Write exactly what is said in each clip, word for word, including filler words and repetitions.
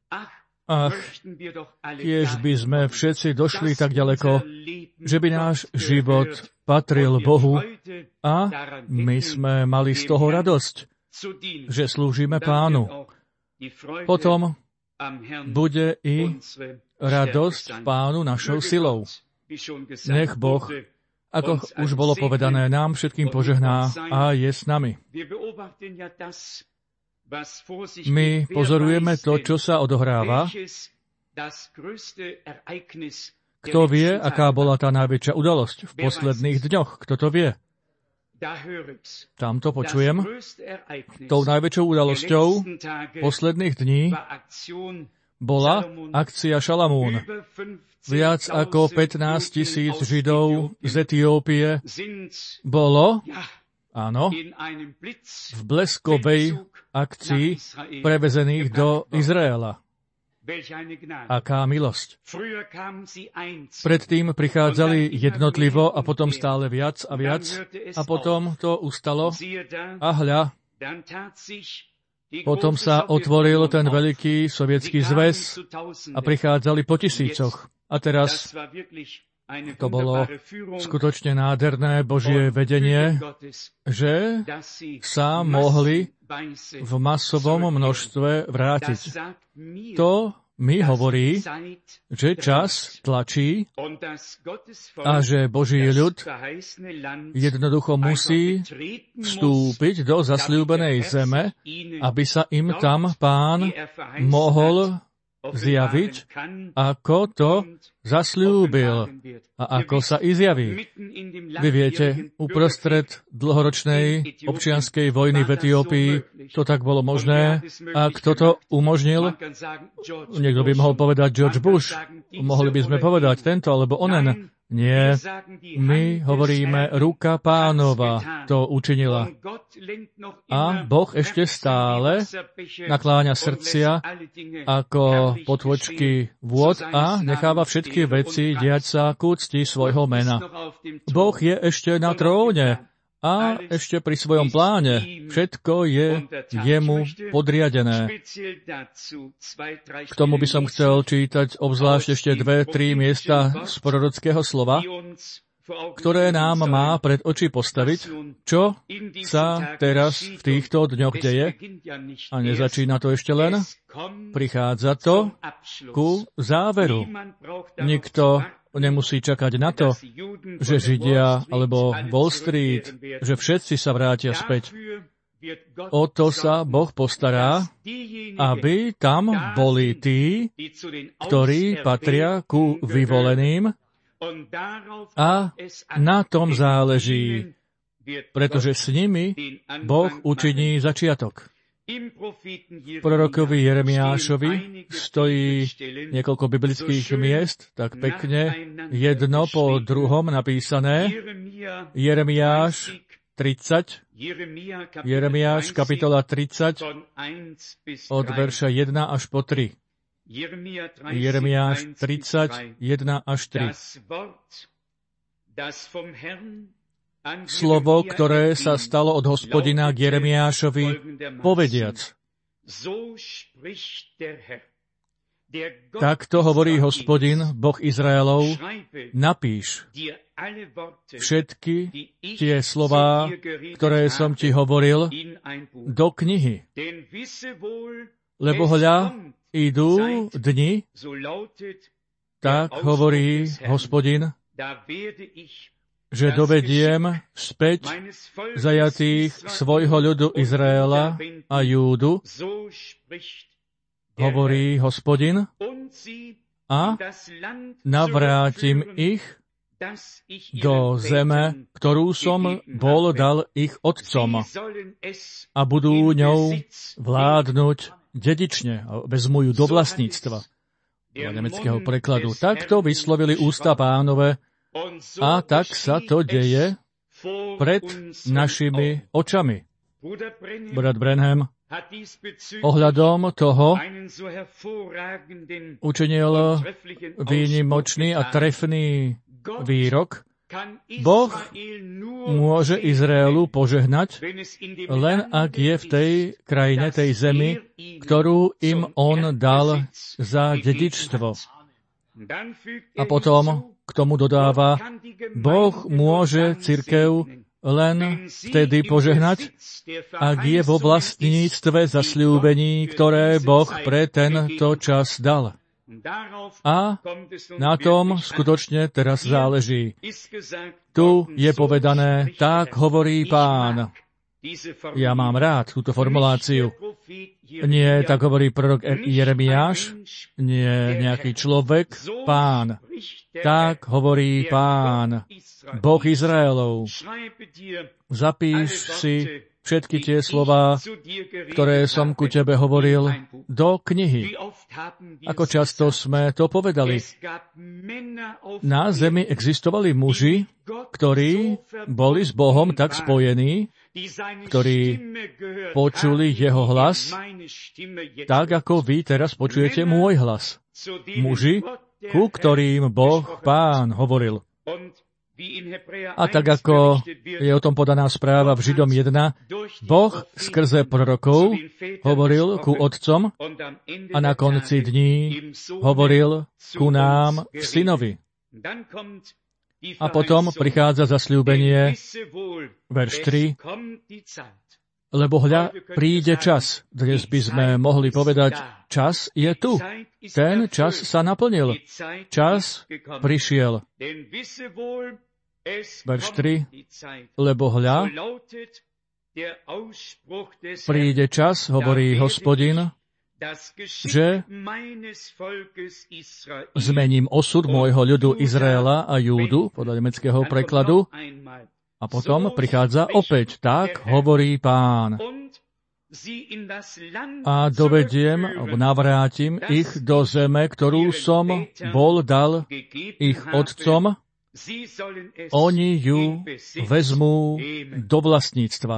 Ach, tiež by sme všetci došli tak ďaleko, že by náš život patril Bohu a my sme mali z toho radosť, že slúžime Pánu. Potom bude i radosť Pánu našou silou. Nech Boh, ako už bolo povedané, nám všetkým požehná a je s nami. My pozorujeme to, čo sa odohráva. Kto vie, aká bola tá najväčšia udalosť v posledných dňoch? Kto to vie? Tam to počujem. Tou najväčšou udalosťou posledných dní bola akcia Šalamún. Viac ako pätnásť tisíc Židov z Etiópie bolo, áno, v bleskovej akcii prevezených do Izraela. Aká milosť. Predtým prichádzali jednotlivo a potom stále viac a viac a potom to ustalo a hľa, potom sa otvoril ten veľký sovietský zväz a prichádzali po tisícoch. A teraz to bolo skutočne nádherné Božie vedenie, že sa mohli v masovom množstve vrátiť. To mi hovorí, že čas tlačí a že Boží ľud jednoducho musí vstúpiť do zasľúbenej zeme, aby sa im tam Pán mohol zjaviť, ako to zasľúbil a ako sa i zjaví. Vy viete, uprostred dlhoročnej občianskej vojny v Etiópii to tak bolo možné. A kto to umožnil? Niekto by mohol povedať George Bush. Mohli by sme povedať tento alebo onen. Nie, my hovoríme, ruka Pánova to učinila. A Boh ešte stále nakláňa srdcia ako potôčky vôd a necháva všetky veci diať sa k úcti svojho mena. Boh je ešte na tróne a ešte pri svojom pláne. Všetko je jemu podriadené. K tomu by som chcel čítať obzvlášť ešte dve, tri miesta z prorockého slova, ktoré nám má pred oči postaviť, čo sa teraz v týchto dňoch deje. A nezačína to ešte len. Prichádza to ku záveru. Nikto nemusí čakať na to, že Židia alebo Wall Street, že všetci sa vrátia späť. O to sa Boh postará, aby tam boli tí, ktorí patria ku vyvoleným a na tom záleží, pretože s nimi Boh učiní začiatok. V prorokovi Jeremiášovi stojí niekoľko biblických miest, tak pekne, jedno po druhom napísané. Jeremiáš tridsať, Jeremiáš kapitola tridsať, od verša jeden až po tri. Jeremiáš tridsať, jeden až tri. Slovo, ktoré sa stalo od Hospodina k Jeremiášovi, povediac. Takto hovorí Hospodin, Boh Izraelov, napíš všetky tie slová, ktoré som ti hovoril, do knihy. Lebo hľa, idú dni, tak hovorí Hospodin, že dovediem späť zajatých svojho ľudu Izraela a Júdu, hovorí Hospodin, a navrátim ich do zeme, ktorú som bol dal ich otcom, a budú ňou vládnuť dedične, vezmu ju do vlastníctva. Do nemeckého prekladu. Takto vyslovili ústa Pánove, a tak sa to deje pred našimi očami. Brat Branham ohľadom toho učinil výnimočný a trefný výrok, Boh môže Izraelu požehnať, len ak je v tej krajine, tej zemi, ktorú im on dal za dedičstvo. A potom k tomu dodáva, Boh môže cirkev len vtedy požehnať, ak je vo vlastníctve zasľúbení, ktoré Boh pre tento čas dal. A na tom skutočne teraz záleží. Tu je povedané, tak hovorí Pán. Ja mám rád túto formuláciu. Nie, tak hovorí prorok Jeremiáš, nie nejaký človek, Pán. Tak hovorí Pán, Boh Izraelov. Zapíš si všetky tie slová, ktoré som ku tebe hovoril, do knihy. Ako často sme to povedali. Na zemi existovali muži, ktorí boli s Bohom tak spojení, ktorí počuli jeho hlas, tak ako vy teraz počujete môj hlas. Muži, ku ktorým Boh Pán hovoril. A tak ako je o tom podaná správa v Židom jeden, Boh skrze prorokov hovoril ku otcom a na konci dní hovoril ku nám v synovi. A potom prichádza zasľúbenie, verš tri, lebo hľa, príde čas. Dnes by sme mohli povedať, čas je tu. Ten čas sa naplnil. Čas prišiel. Verš tri, lebo hľa, príde čas, hovorí Hospodin, že zmením osud môjho ľudu Izraela a Júdu, podľa nemeckého prekladu, a potom prichádza opäť, tak hovorí Pán. A dovediem, alebo navrátim ich do zeme, ktorú som bol dal ich otcom, oni ju vezmú do vlastníctva.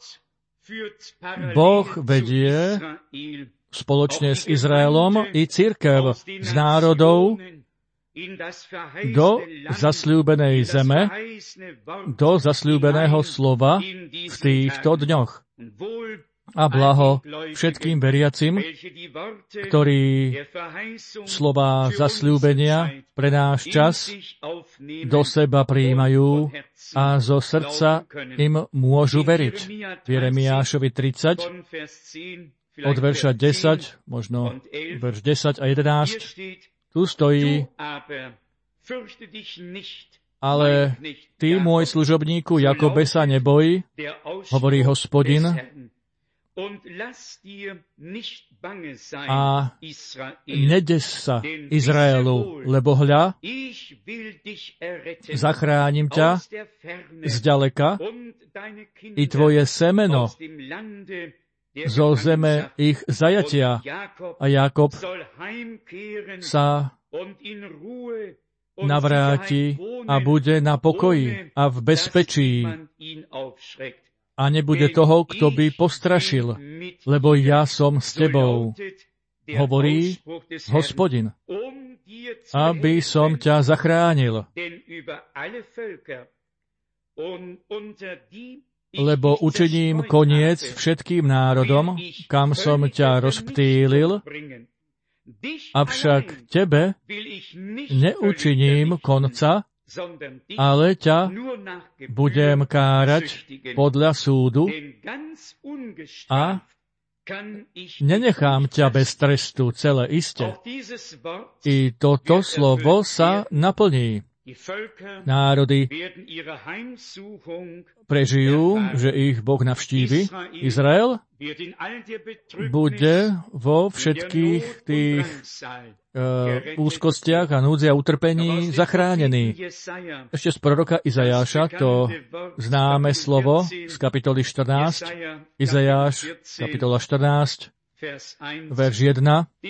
Boh vedie spoločne s Izraelom i cirkev z národov do zasľúbenej zeme, do zasľúbeného slova v týchto dňoch. A blaho všetkým veriacim, ktorí slová zasľúbenia pre náš čas do seba prijímajú a zo srdca im môžu veriť. V Jeremiášovi tridsať, od verša desať, možno verš desať a jedenásť, tu stojí, ale ty, môj služobníku Jakobe, sa neboj, hovorí Hospodin, a nedes sa Izraelu, lebo hľa, zachránim ťa zďaleka i tvoje semeno zo zeme ich zajatia a Jákob sa navráti a bude na pokoji a v bezpečí a nebude toho, kto by postrašil, lebo ja som s tebou, hovorí Hospodin, aby som ťa zachránil. Lebo učiním koniec všetkým národom, kam som ťa rozptýlil, avšak tebe neučiním konca, ale ťa budem kárať podľa súdu a nenechám ťa bez trestu celé iste. I toto slovo sa naplní. Národy prežijú, že ich Boh navštívi. Izrael bude vo všetkých tých uh, úzkostiach a núdzi a utrpení zachránený. Ešte z proroka Izajáša to známe slovo z kapitoly štrnásť. Izajáš, kapitola štrnásť, verš jeden.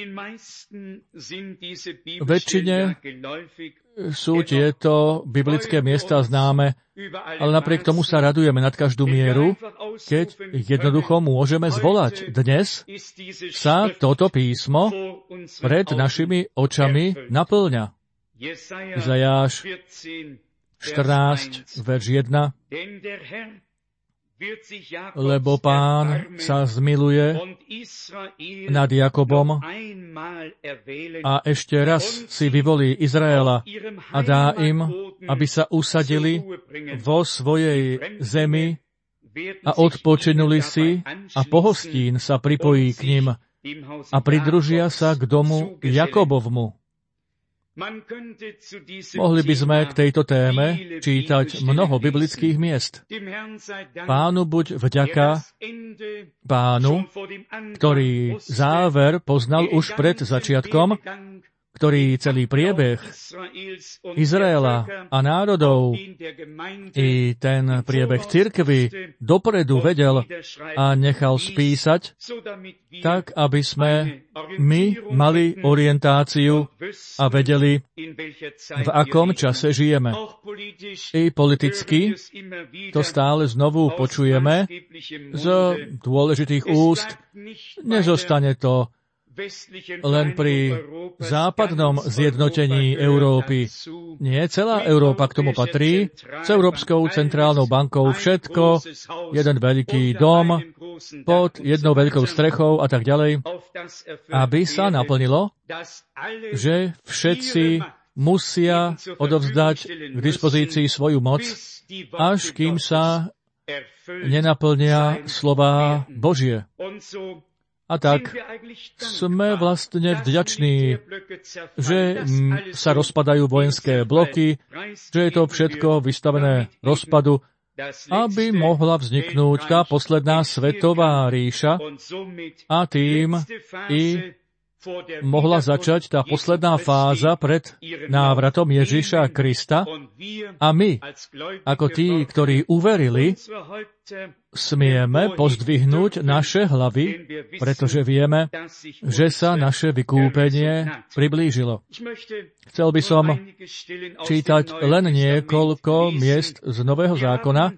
Väčšine sú tieto biblické miesta známe, ale napriek tomu sa radujeme nad každú mieru, keď jednoducho môžeme zvolať. Dnes sa toto písmo pred našimi očami naplňa. Izajáš štrnásť, verš jeden. Lebo Pán sa zmiluje nad Jakobom a ešte raz si vyvolí Izraela a dá im, aby sa usadili vo svojej zemi a odpočinuli si a pohostín sa pripojí k nim a pridružia sa k domu Jakobovmu. Mohli by sme k tejto téme čítať mnoho biblických miest. Pánu buď vďaka, Pánu, ktorý záver poznal už pred začiatkom, ktorý celý priebeh Izraela a národov i ten priebeh cirkvi dopredu vedel a nechal spísať, tak aby sme my mali orientáciu a vedeli, v akom čase žijeme. I politicky to stále znovu počujeme z dôležitých úst. Nezostane to len pri západnom zjednotení Európy. Nie, celá Európa k tomu patrí, s Európskou centrálnou bankou všetko, jeden veľký dom, pod jednou veľkou strechou a tak ďalej, aby sa naplnilo, že všetci musia odovzdať k dispozícii svoju moc, až kým sa nenaplnia slová Božie. A tak sme vlastne vďační, že sa rozpadajú vojenské bloky, že je to všetko vystavené rozpadu, aby mohla vzniknúť tá posledná svetová ríša a tým i mohla začať tá posledná fáza pred návratom Ježiša Krista a my, ako tí, ktorí uverili, smieme pozdvihnúť naše hlavy, pretože vieme, že sa naše vykúpenie priblížilo. Chcel by som čítať len niekoľko miest z Nového zákona.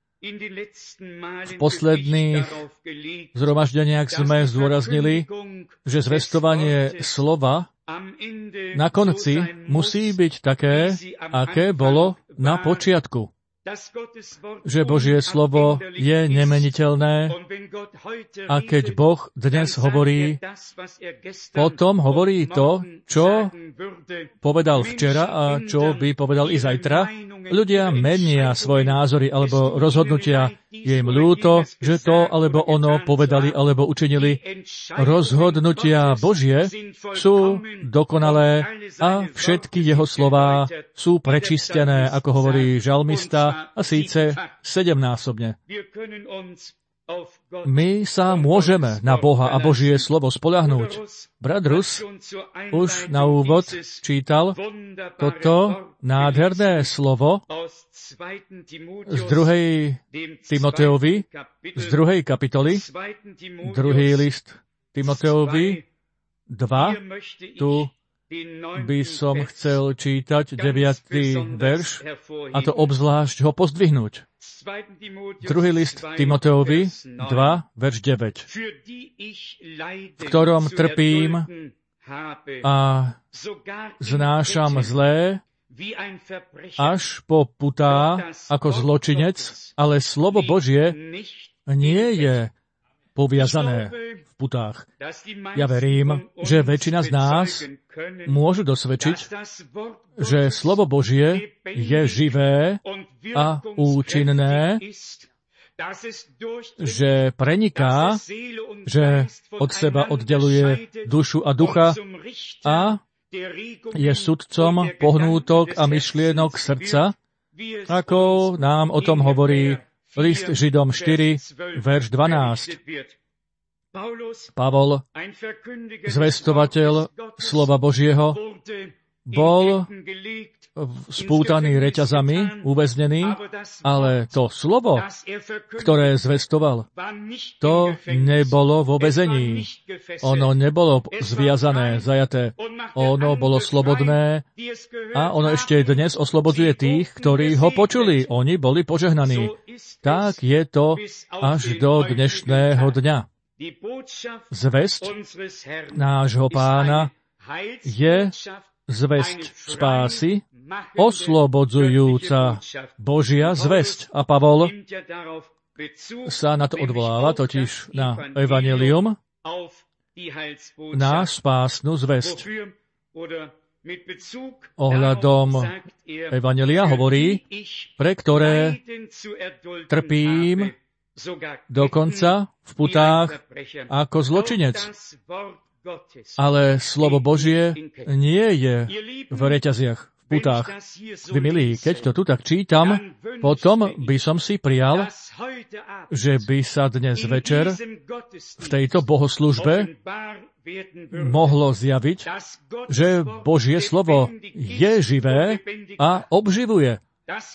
V posledných zhromaždeniach sme zdôraznili, že zvestovanie slova na konci musí byť také, aké bolo na počiatku. Že Božie slovo je nemeniteľné a keď Boh dnes hovorí, potom hovorí to, čo povedal včera a čo by povedal i zajtra. Ľudia menia svoje názory alebo rozhodnutia. Je im ľúto, že to alebo ono povedali alebo učinili. Rozhodnutia Božie sú dokonalé a všetky jeho slová sú prečistené, ako hovorí žalmista, a síce sedemnásobne. My sa môžeme na Boha a Božie slovo spoľahnúť. Brat Rus už na úvod čítal toto nádherné slovo z druhej Timoteovi, z druhej kapitoly, druhý list Timoteovi dva, tu by som chcel čítať deviaty verš, a to obzvlášť ho pozdvihnúť. Druhý list Timoteovi dva, verš deväť, v ktorom trpím a znášam zlé až po putá ako zločinec, ale slovo Božie nie je poviazané v putách. Ja verím, že väčšina z nás môžu dosvedčiť, že slovo Božie je živé a účinné, že preniká, že od seba oddeluje dušu a ducha a je sudcom pohnútok a myšlienok srdca, ako nám o tom hovorí list Židom štyri, verš dvanásť. Pavol, zvestovateľ slova Božieho, bol spútaný reťazami, uväznený, ale to slovo, ktoré zvestoval, to nebolo vo väzení. Ono nebolo zviazané, zajaté. Ono bolo slobodné a ono ešte dnes oslobodzuje tých, ktorí ho počuli. Oni boli požehnaní. Tak je to až do dnešného dňa. Zvesť nášho Pána je zvesť spásy oslobodzujúca Božia zvesť. A Pavol sa na to odvoláva, totiž na evanjelium, na spásnu zvesť. Ohľadom evanjelia hovorí, pre ktoré trpím dokonca v putách ako zločinec. Ale slovo Božie nie je v reťaziach, v putách. Vy milí, keď to tu tak čítam, potom by som si prijal, že by sa dnes večer v tejto bohoslužbe mohlo zjaviť, že Božie slovo je živé a obživuje.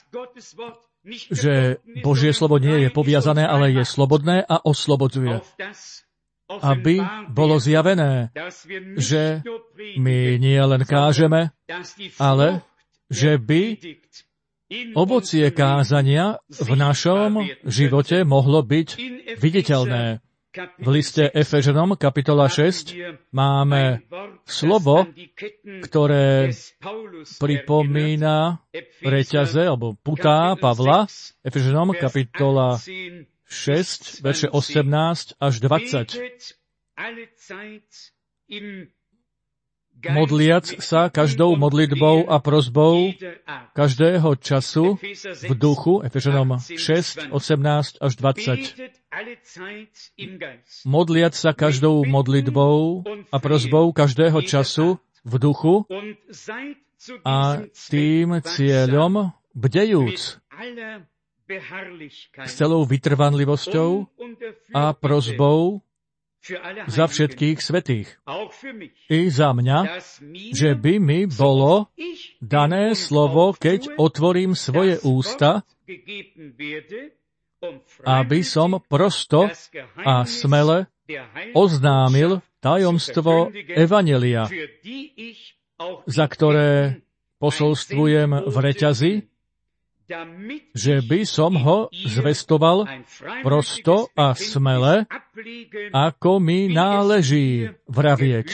Že Božie slovo nie je poviazané, ale je slobodné a oslobodzuje. Aby bolo zjavené, že my nie len kážeme, ale že by ovocie kázania v našom živote mohlo byť viditeľné. V liste Efežanom, kapitola šesť, máme slovo, ktoré pripomína reťaze, alebo putá Pavla. Efežanom, kapitola šesť, verše osemnásť až dvadsať. Modliac sa každou modlitbou a prosbou každého času v duchu, Efežanom šesť, osemnásť až dvadsať. Modliac sa každou modlitbou a prosbou každého času v duchu a tým cieľom bdejúc s celou vytrvanlivosťou a prosbou za všetkých svätých. I za mňa, že by mi bolo dané slovo, keď otvorím svoje ústa, aby som prosto a smele oznámil tajomstvo evanjelia, za ktoré posolstvujem v reťazi, že by som ho zvestoval prosto a smele, ako mi náleží vravieť.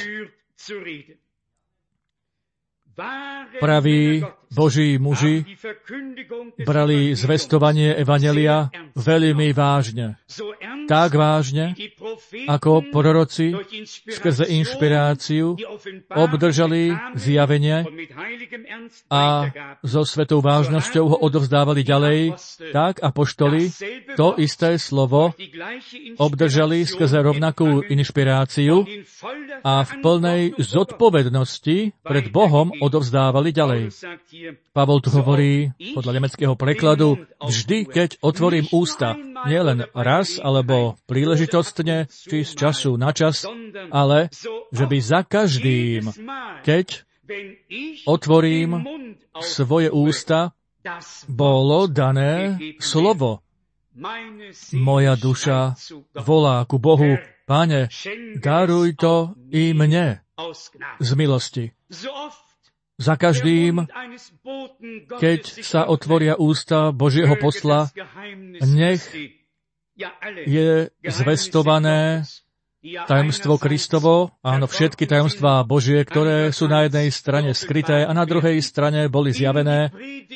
Praví Boží muži brali zvestovanie evanjelia veľmi vážne. Tak vážne, ako proroci skrze inšpiráciu obdržali zjavenie a so svetou vážnosťou ho odovzdávali ďalej, tak apoštoli to isté slovo obdržali skrze rovnakú inšpiráciu a v plnej zodpovednosti pred Bohom odovzdávali ďalej. Pavol tu hovorí, podľa nemeckého prekladu, vždy, keď otvorím ústa, nielen raz alebo príležitostne, či z času na čas, ale že by za každým, keď otvorím svoje ústa, bolo dané slovo. Moja duša volá ku Bohu, Pane, daruj to i mne z milosti. Za každým, keď sa otvoria ústa Božieho posla, nech je zvestované tajomstvo Kristovo, áno, všetky tajomstvá Božie, ktoré sú na jednej strane skryté a na druhej strane boli zjavené,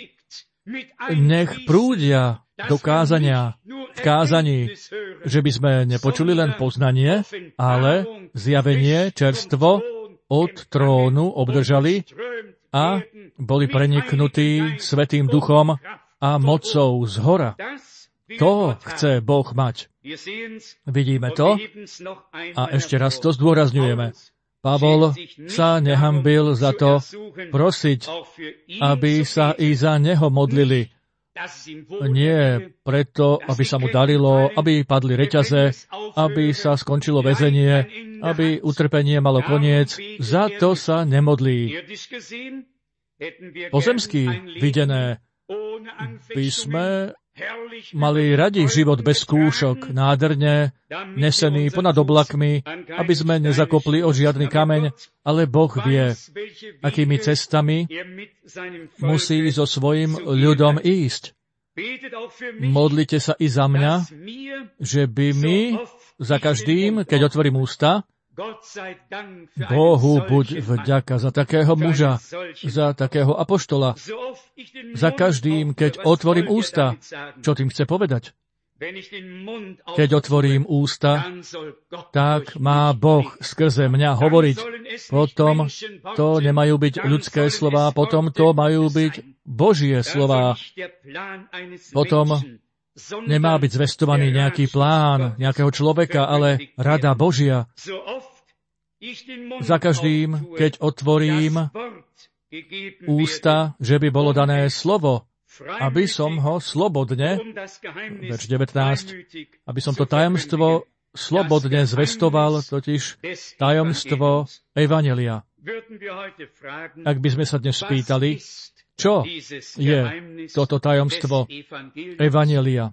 nech prúdia do kázania, v kázaní, že by sme nepočuli len poznanie, ale zjavenie, čerstvo od trónu obdržali a boli preniknutí Svätým Duchom a mocou zhora. To chce Boh mať. Vidíme to a ešte raz to zdôrazňujeme. Pavol sa nehanbil za to prosiť, aby sa i za neho modlili. Nie preto, aby sa mu darilo, aby padli reťaze, aby sa skončilo väzenie, aby utrpenie malo koniec. Za to sa nemodlí. Pozemsky videné by sme mali radi život bez skúšok, nádherne, nesený ponad oblakmi, aby sme nezakopli o žiadny kameň, ale Boh vie, akými cestami musí so svojim ľudom ísť. Modlite sa i za mňa, že by mi za každým, keď otvorím ústa, Bohu buď vďaka za takého muža, za takého apoštola. Za každým, keď otvorím ústa, čo tým chce povedať? Keď otvorím ústa, tak má Boh skrze mňa hovoriť. Potom to nemajú byť ľudské slová, potom to majú byť Božie slová. Potom nemá byť zvestovaný nejaký plán nejakého človeka, ale rada Božia. Za každým, keď otvorím ústa, že by bolo dané slovo, aby som ho slobodne, verš devätnásť, aby som to tajomstvo slobodne zvestoval, totiž tajomstvo Evanjelia. Ak by sme sa dnes spýtali, čo je toto tajomstvo Evanjelia?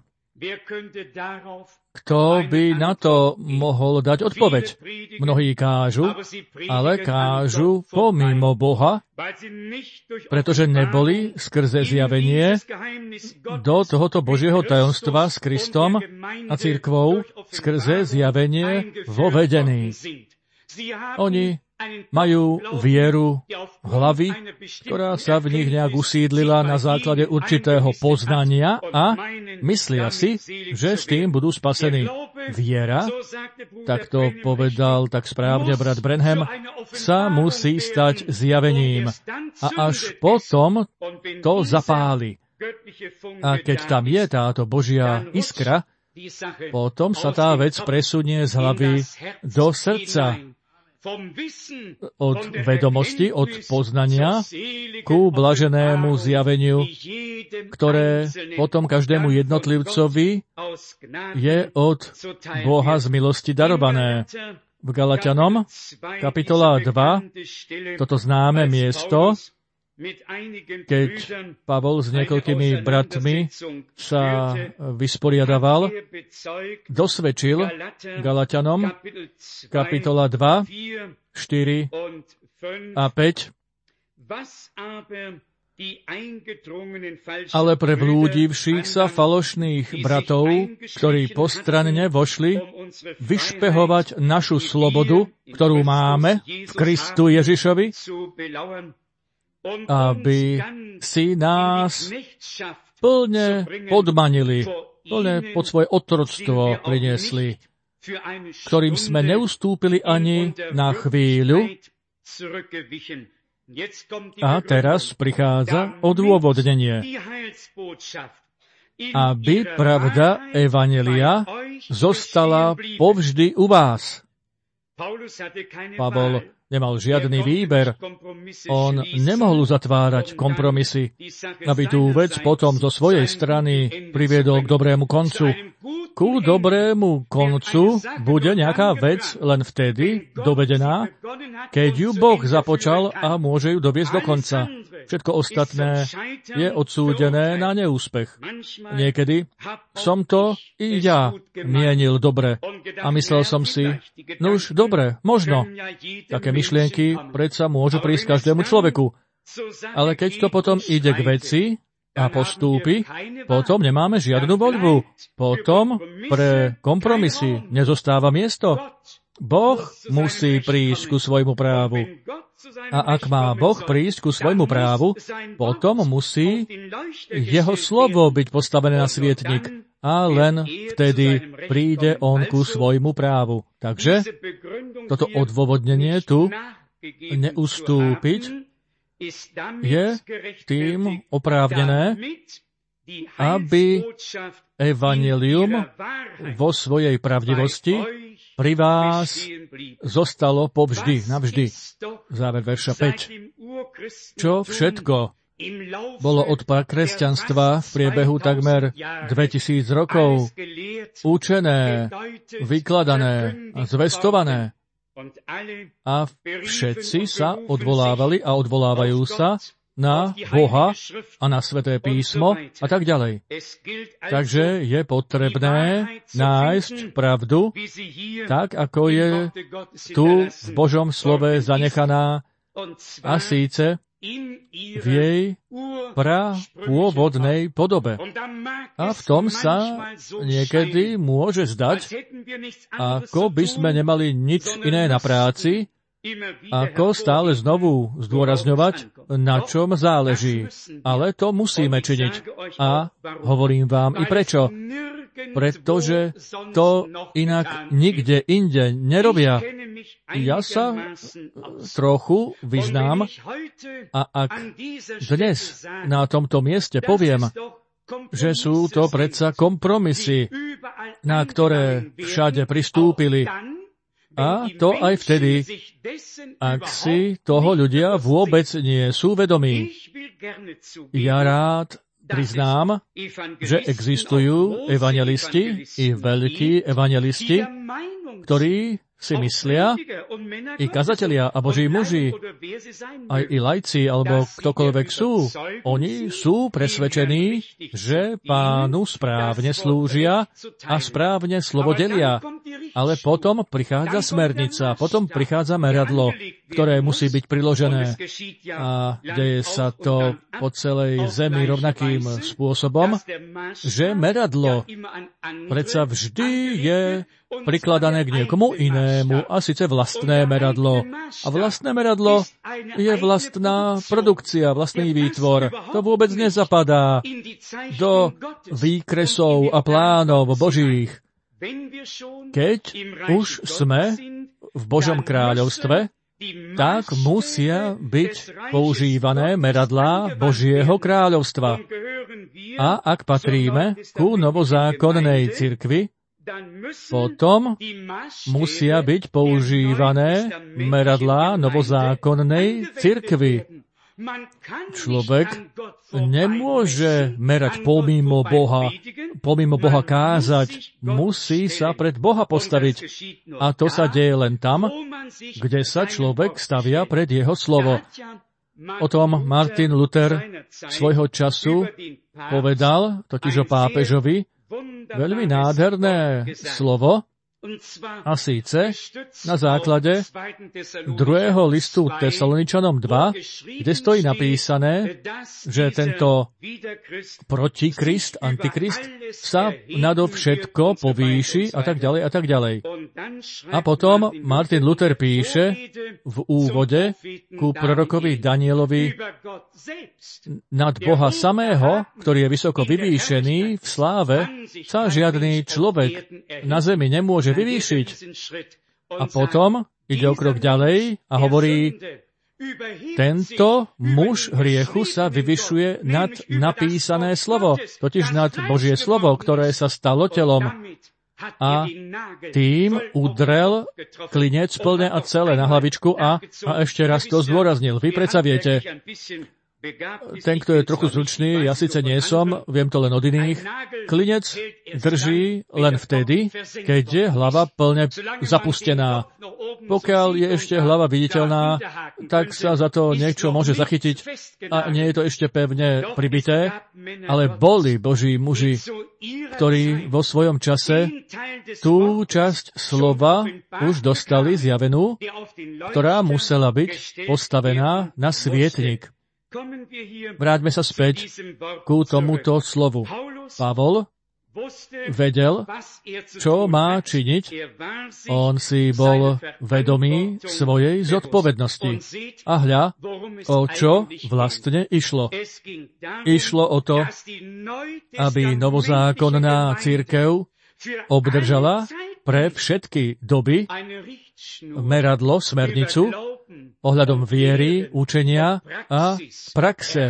Kto by na to mohol dať odpoveď? Mnohí kážu, ale kážu pomimo Boha, pretože neboli skrze zjavenie do tohoto Božieho tajomstva s Kristom a cirkvou skrze zjavenie vovedení. Oni majú vieru hlavy, ktorá sa v nich nejak usídlila na základe určitého poznania a myslia si, že s tým budú spasení. Viera, tak to povedal tak správne brat Branham, sa musí stať zjavením a až potom to zapáli. A keď tam je táto Božia iskra, potom sa tá vec presunie z hlavy do srdca. Od vedomosti, od poznania ku blaženému zjaveniu, ktoré potom každému jednotlivcovi je od Boha z milosti darované. V Galatianom, kapitola dva, toto známe miesto, keď Pavol s niekoľkými bratmi sa vysporiadaval, dosvedčil Galatianom, kapitola dva, štyri a päť, ale pre blúdivších sa falošných bratov, ktorí postranne vošli vyšpehovať našu slobodu, ktorú máme v Kristu Ježišovi, aby si nás plne podmanili, plne pod svoje otroctvo priniesli, ktorým sme neustúpili ani na chvíľu. A teraz prichádza odôvodnenie, aby pravda Evanjelia zostala povždy u vás. Pavol nemal žiadny výber. On nemohol zatvárať kompromisy, aby tú vec potom zo svojej strany priviedol k dobrému koncu. Ku dobrému koncu bude nejaká vec len vtedy dovedená, keď ju Boh započal a môže ju doviesť do konca. Všetko ostatné je odsúdené na neúspech. Niekedy som to i ja mienil dobre a myslel som si, no už dobre, možno. Také myšlienky predsa môžu prísť každému človeku. Ale keď to potom ide k veci a postúpi, potom nemáme žiadnu voľbu. Potom pre kompromisy nezostáva miesto. Boh musí prísť ku svojmu právu. A ak má Boh prísť ku svojmu právu, potom musí jeho slovo byť postavené na svietnik. A len vtedy príde on ku svojmu právu. Takže toto odôvodnenie tu neustúpiť je tým oprávnené, aby evanjelium vo svojej pravdivosti pri vás zostalo povždy, navždy. Záver verša päť. Čo všetko bolo od kresťanstva v priebehu takmer dvetisíc rokov učené, vykladané a zvestované. A všetci sa odvolávali a odvolávajú sa na Boha a na Sväté písmo a tak ďalej. Takže je potrebné nájsť pravdu tak, ako je tu v Božom slove zanechaná, a síce v jej prapôvodnej podobe. A v tom sa niekedy môže zdať, ako by sme nemali nič iné na práci, ako stále znovu zdôrazňovať, na čom záleží. Ale to musíme činiť. A hovorím vám i prečo. Pretože to inak nikde inde nerobia. Ja sa trochu vyznám a ak dnes na tomto mieste poviem, že sú to predsa kompromisy, na ktoré všade pristúpili, a to aj vtedy, ak si toho ľudia vôbec nie sú vedomí. Ja rád priznám, že existujú evangelisti i veľkí evangelisti, ktorí si myslia, i kazatelia a Boží muži, aj i laici, alebo ktokoľvek sú, oni sú presvedčení, že Pánu správne slúžia a správne slovo delia. Ale potom prichádza smernica, potom prichádza meradlo, ktoré musí byť priložené. A deje sa to po celej zemi rovnakým spôsobom, že meradlo predsa vždy je prikladané k niekomu inému, a síce vlastné meradlo. A vlastné meradlo je vlastná produkcia, vlastný výtvor. To vôbec nezapadá do výkresov a plánov Božích. Keď už sme v Božom kráľovstve, tak musia byť používané meradlá Božieho kráľovstva. A ak patríme ku novozákonnej cirkvi, potom musia byť používané meradlá novozákonnej cirkvi. Človek nemôže merať pomimo Boha, pomimo Boha kázať, musí sa pred Boha postaviť. A to sa deje len tam, kde sa človek stavia pred jeho slovo. O tom Martin Luther svojho času povedal, totiž o pápežovi, veľmi nádherné slovo, a síce na základe druhého listu Tesaloničanom dva, kde stojí napísané, že tento protikrist, antikrist, sa nadovšetko povýši a tak ďalej a tak ďalej. A potom Martin Luther píše v úvode ku prorokovi Danielovi nad Boha samého, ktorý je vysoko vyvýšený v sláve, sa žiadny človek na zemi nemôže vyvýšiť. A potom ide o krok ďalej a hovorí, tento muž hriechu sa vyvyšuje nad napísané slovo, totiž nad Božie slovo, ktoré sa stalo telom. A tým udrel klinec plne a celé na hlavičku a, a ešte raz to zdôraznil. Vy predsa viete, ten, kto je trochu zručný, ja síce nie som, viem to len od iných, klinec drží len vtedy, keď je hlava plne zapustená. Pokiaľ je ešte hlava viditeľná, tak sa za to niečo môže zachytiť a nie je to ešte pevne pribité, ale boli Boží muži, ktorí vo svojom čase tú časť slova už dostali zjavenú, ktorá musela byť postavená na svietnik. Vráťme sa späť ku tomuto slovu. Pavol vedel, čo má činiť. On si bol vedomý svojej zodpovednosti. A hľa, o čo vlastne išlo. Išlo o to, aby novozákonná cirkev obdržala pre všetky doby meradlo, smernicu, ohľadom viery, učenia a praxe.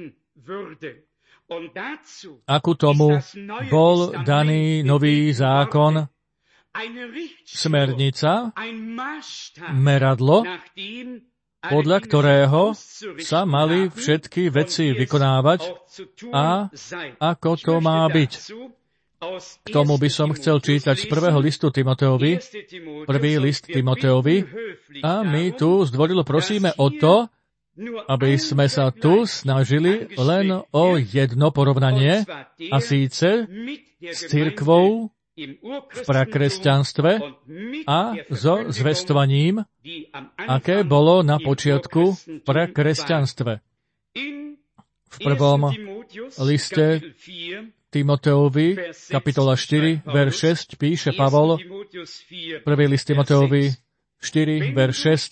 A ku tomu bol daný nový zákon, smernica, meradlo, podľa ktorého sa mali všetky veci vykonávať a ako to má byť. K tomu by som chcel čítať z prvého listu Timoteovi, prvý list Timoteovi, a my tu zdvorilo prosíme o to, aby sme sa tu snažili len o jedno porovnanie, a síce s cirkvou v prakresťanstve a so zvestovaním, aké bolo na počiatku v prakresťanstve. V V prvom liste Timoteovi, kapitola štyri, verš šesť, píše Pavol, prvý list Timoteovi štyri, verš šesť,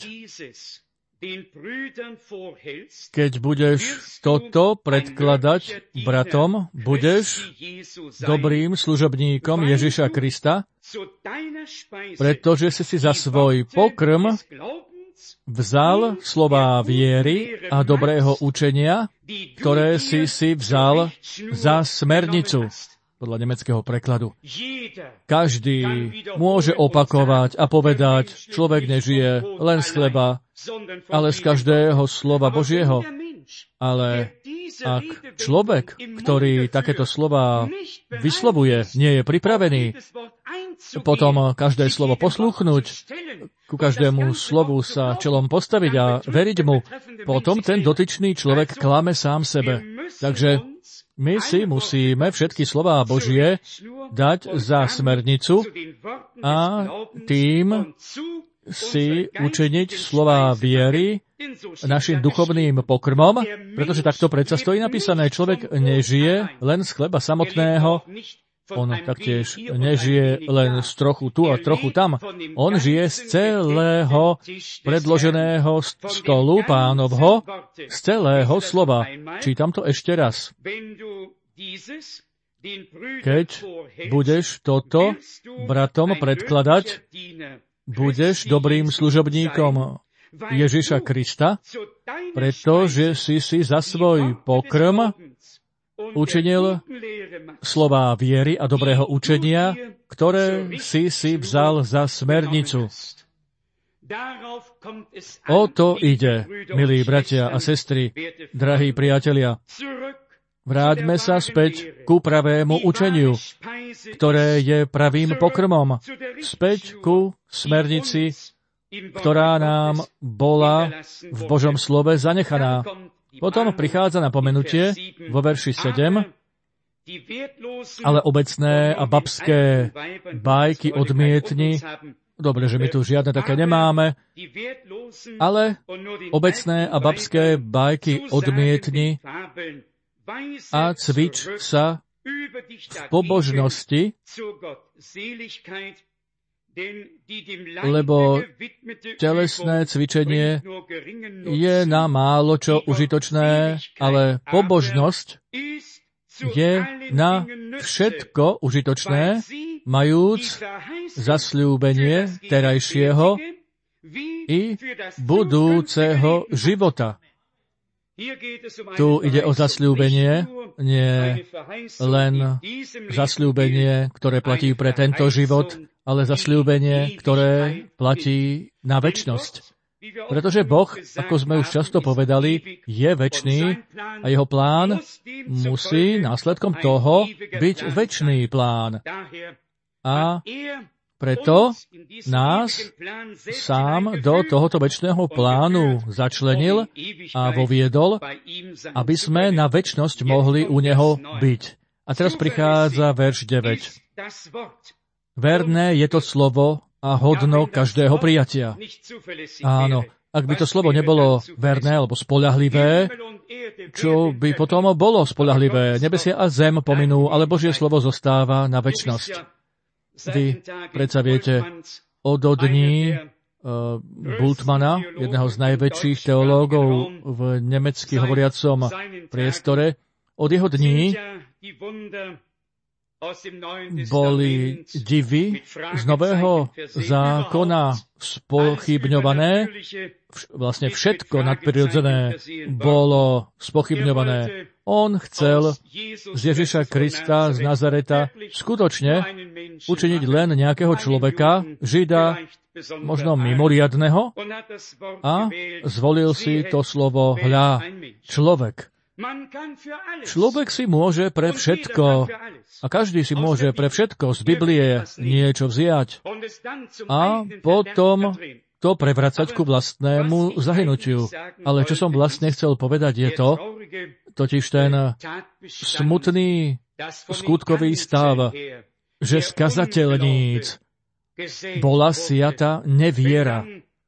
keď budeš toto predkladať bratom, budeš dobrým služobníkom Ježiša Krista, pretože si si za svoj pokrm vzal slová viery a dobrého učenia, ktoré si si vzal za smernicu, podľa nemeckého prekladu. Každý môže opakovať a povedať, človek nežije len z chleba, ale z každého slova Božieho. Ale ak človek, ktorý takéto slova vyslovuje, nie je pripravený potom každé slovo poslúchnuť, ku každému slovu sa čelom postaviť a veriť mu, potom ten dotyčný človek klame sám sebe. Takže my si musíme všetky slová Božie dať za smernicu a tým si učiniť slová viery našim duchovným pokrmom, pretože takto predsa stojí napísané, človek nežije len z chleba samotného, on taktiež nežije len z trochu tu a trochu tam. On žije z celého predloženého stolu Pánovho, z celého slova. Čítam to ešte raz. Keď budeš toto bratom predkladať, budeš dobrým služobníkom Ježiša Krista, pretože si si za svoj pokrm učinil slová viery a dobrého učenia, ktoré si si vzal za smernicu. O to ide, milí bratia a sestry, drahí priatelia. Vráťme sa späť ku pravému učeniu, ktoré je pravým pokrmom, späť ku smernici, ktorá nám bola v Božom slove zanechaná. Potom prichádza napomenutie vo verši sedem, ale obecné a babské bajky odmietni. Dobre, že my tu žiadne také nemáme, ale obecné a babské bajky odmietni a cvič sa v pobožnosti, lebo telesné cvičenie je na málo čo užitočné, ale pobožnosť je na všetko užitočné, majúc zasľúbenie terajšieho i budúceho života. Tu ide o zasľúbenie, nie len zasľúbenie, ktoré platí pre tento život, ale zasľúbenie, ktoré platí na večnosť. Pretože Boh, ako sme už často povedali, je večný a jeho plán musí následkom toho byť večný plán. A preto nás sám do tohoto večného plánu začlenil a voviedol, aby sme na večnosť mohli u neho byť. A teraz prichádza verš deväť. Verné je to slovo a hodno každého prijatia. Áno, ak by to slovo nebolo verné alebo spoľahlivé, čo by potom bolo spoľahlivé? Nebesia a zem pominú, ale Božie slovo zostáva na večnosť. Vy predsa viete, od dní uh, Bultmana, jedného z najväčších teológov v nemecky hovoriacom priestore, od jeho dní boli divy z Nového zákona spochybňované, vlastne všetko nadprirodzené bolo spochybňované. On chcel z Ježiša Krista z Nazareta skutočne učiniť len nejakého človeka, Žida, možno mimoriadneho, a zvolil si to slovo hľa, človek. Človek si môže pre všetko a každý si môže pre všetko z Biblie niečo vziať a potom to prevracať ku vlastnému zahynutiu. Ale čo som vlastne chcel povedať je to, totiž ten smutný skutkový stav, že z kazateľníc bola siata neviera.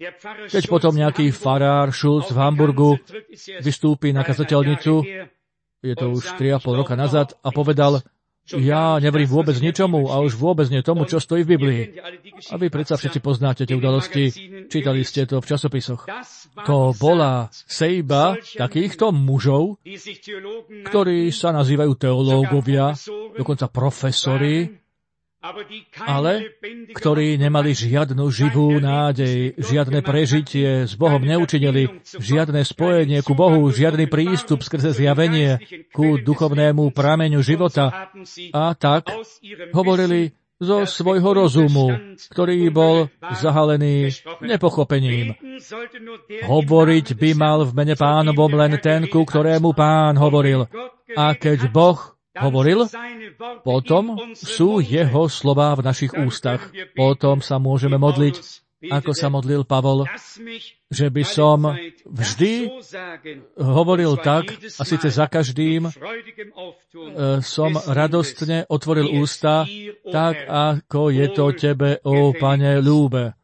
Keď potom nejaký farár Schulz v Hamburgu vystúpi na kazateľnicu, je to už tri a pol roka nazad, a povedal, ja neverím vôbec ničomu a už vôbec nie tomu, čo stojí v Biblii. A vy predsa všetci poznáte tie udalosti, čítali ste to v časopisoch. To bola sejba takýchto mužov, ktorí sa nazývajú teológovia, dokonca profesori, ale ktorí nemali žiadnu živú nádej, žiadne prežitie, s Bohom neučinili, žiadne spojenie ku Bohu, žiadny prístup skrze zjavenie ku duchovnému prameňu života. A tak hovorili zo svojho rozumu, ktorý bol zahalený nepochopením. Hovoriť by mal v mene Pánovom len ten, ku ktorému Pán hovoril. A keď Boh hovoril, potom sú jeho slová v našich ústach. Potom sa môžeme modliť, ako sa modlil Pavol, že by som vždy hovoril tak, a síce za každým som radostne otvoril ústa, tak ako je to tebe, ó Pane, ľúbe.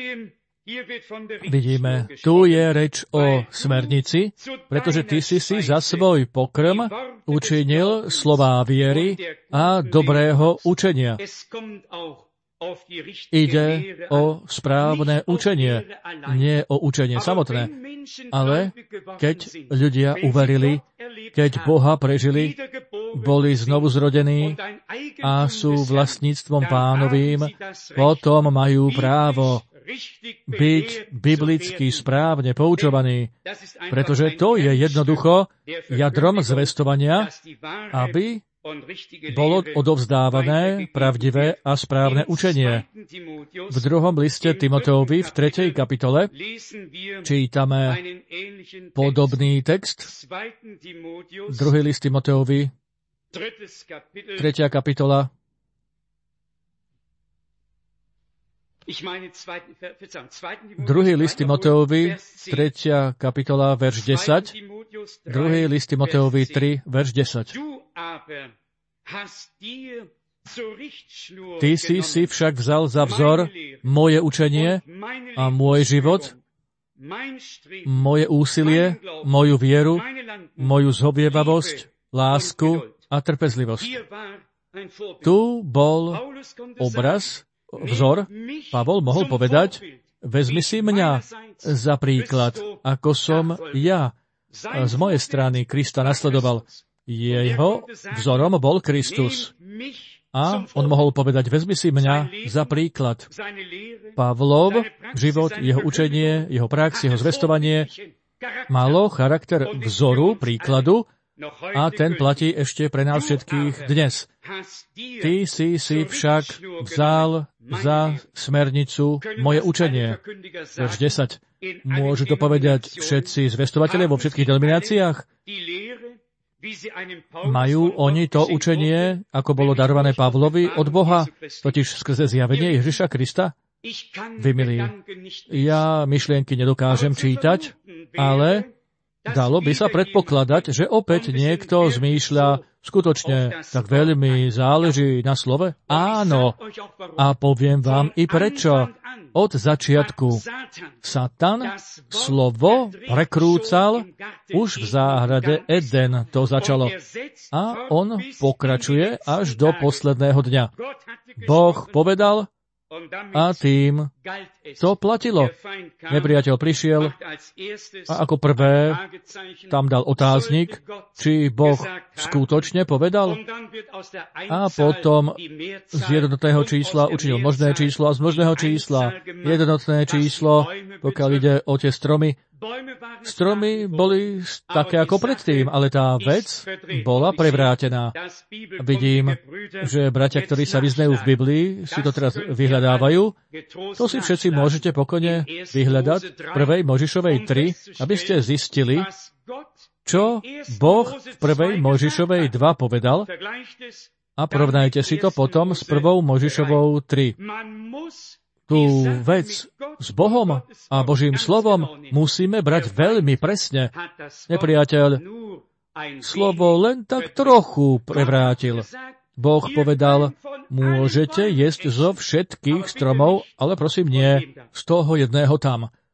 Vidíme, tu je reč o smernici, pretože ty si si za svoj pokrm učinil slová viery a dobrého učenia. Ide o správne učenie, nie o učenie samotné. Ale keď ľudia uverili, keď Boha prežili, boli znovu zrodení a sú vlastníctvom Pánovým, potom majú právo byť biblicky správne poučovaný, pretože to je jednoducho jadrom zvestovania, aby bolo odovzdávané pravdivé a správne učenie. V druhom liste Timoteovi v tretej kapitole čítame podobný text. Druhý list Timoteovi, tretia kapitola, Druhý list Timoteovi, tretia kapitola, verš desať. Druhý list Timoteovi tri, verš desať. Ty si si však vzal za vzor moje učenie a môj život, moje úsilie, moju vieru, moju zhovievavosť, lásku a trpezlivosť. Tu bol obraz, vzor. Pavol mohol povedať, vezmi si mňa za príklad, ako som ja z mojej strany Krista nasledoval. Jeho vzorom bol Kristus. A on mohol povedať, vezmi si mňa za príklad. Pavlov život, jeho učenie, jeho prax, jeho zvestovanie malo charakter vzoru, príkladu, a ten platí ešte pre nás všetkých dnes. Ty si si však vzal za smernicu moje učenie. Verš desať. Môžu to povedať všetci zvestovatelia vo všetkých denomináciách? Majú oni to učenie, ako bolo darované Pavlovi od Boha, totiž skrze zjavenie Ježiša Krista? Vy, milí, ja myšlienky nedokážem čítať, ale dalo by sa predpokladať, že opäť niekto zmýšľa, skutočne tak veľmi záleží na slove? Áno. A poviem vám i prečo. Od začiatku Satan slovo prekrúcal už v záhrade Eden. To začalo. A on pokračuje až do posledného dňa. Boh povedal, a tým to platilo. Nepriateľ prišiel a ako prvé tam dal otáznik, či Boh skutočne povedal. A potom z jednotného čísla učinil možné číslo a z možného čísla jednotné číslo, pokiaľ ide o tie stromy. Stromy boli také ako predtým, ale tá vec bola prevrátená. Vidím, že bratia, ktorí sa vyznajú v Biblii, si to teraz vyhľadávajú. To si všetci môžete pokojne vyhľadať v prvej Možišovej tri, aby ste zistili, čo Boh v prvej Možišovej dva povedal, a porovnajte si to potom s prvou Možišovou tri. Tú vec s Bohom a Božím slovom musíme brať veľmi presne. Nepriateľ slovo len tak trochu prevrátil. Boh povedal, môžete jesť zo všetkých stromov, ale prosím nie, z toho jedného tam.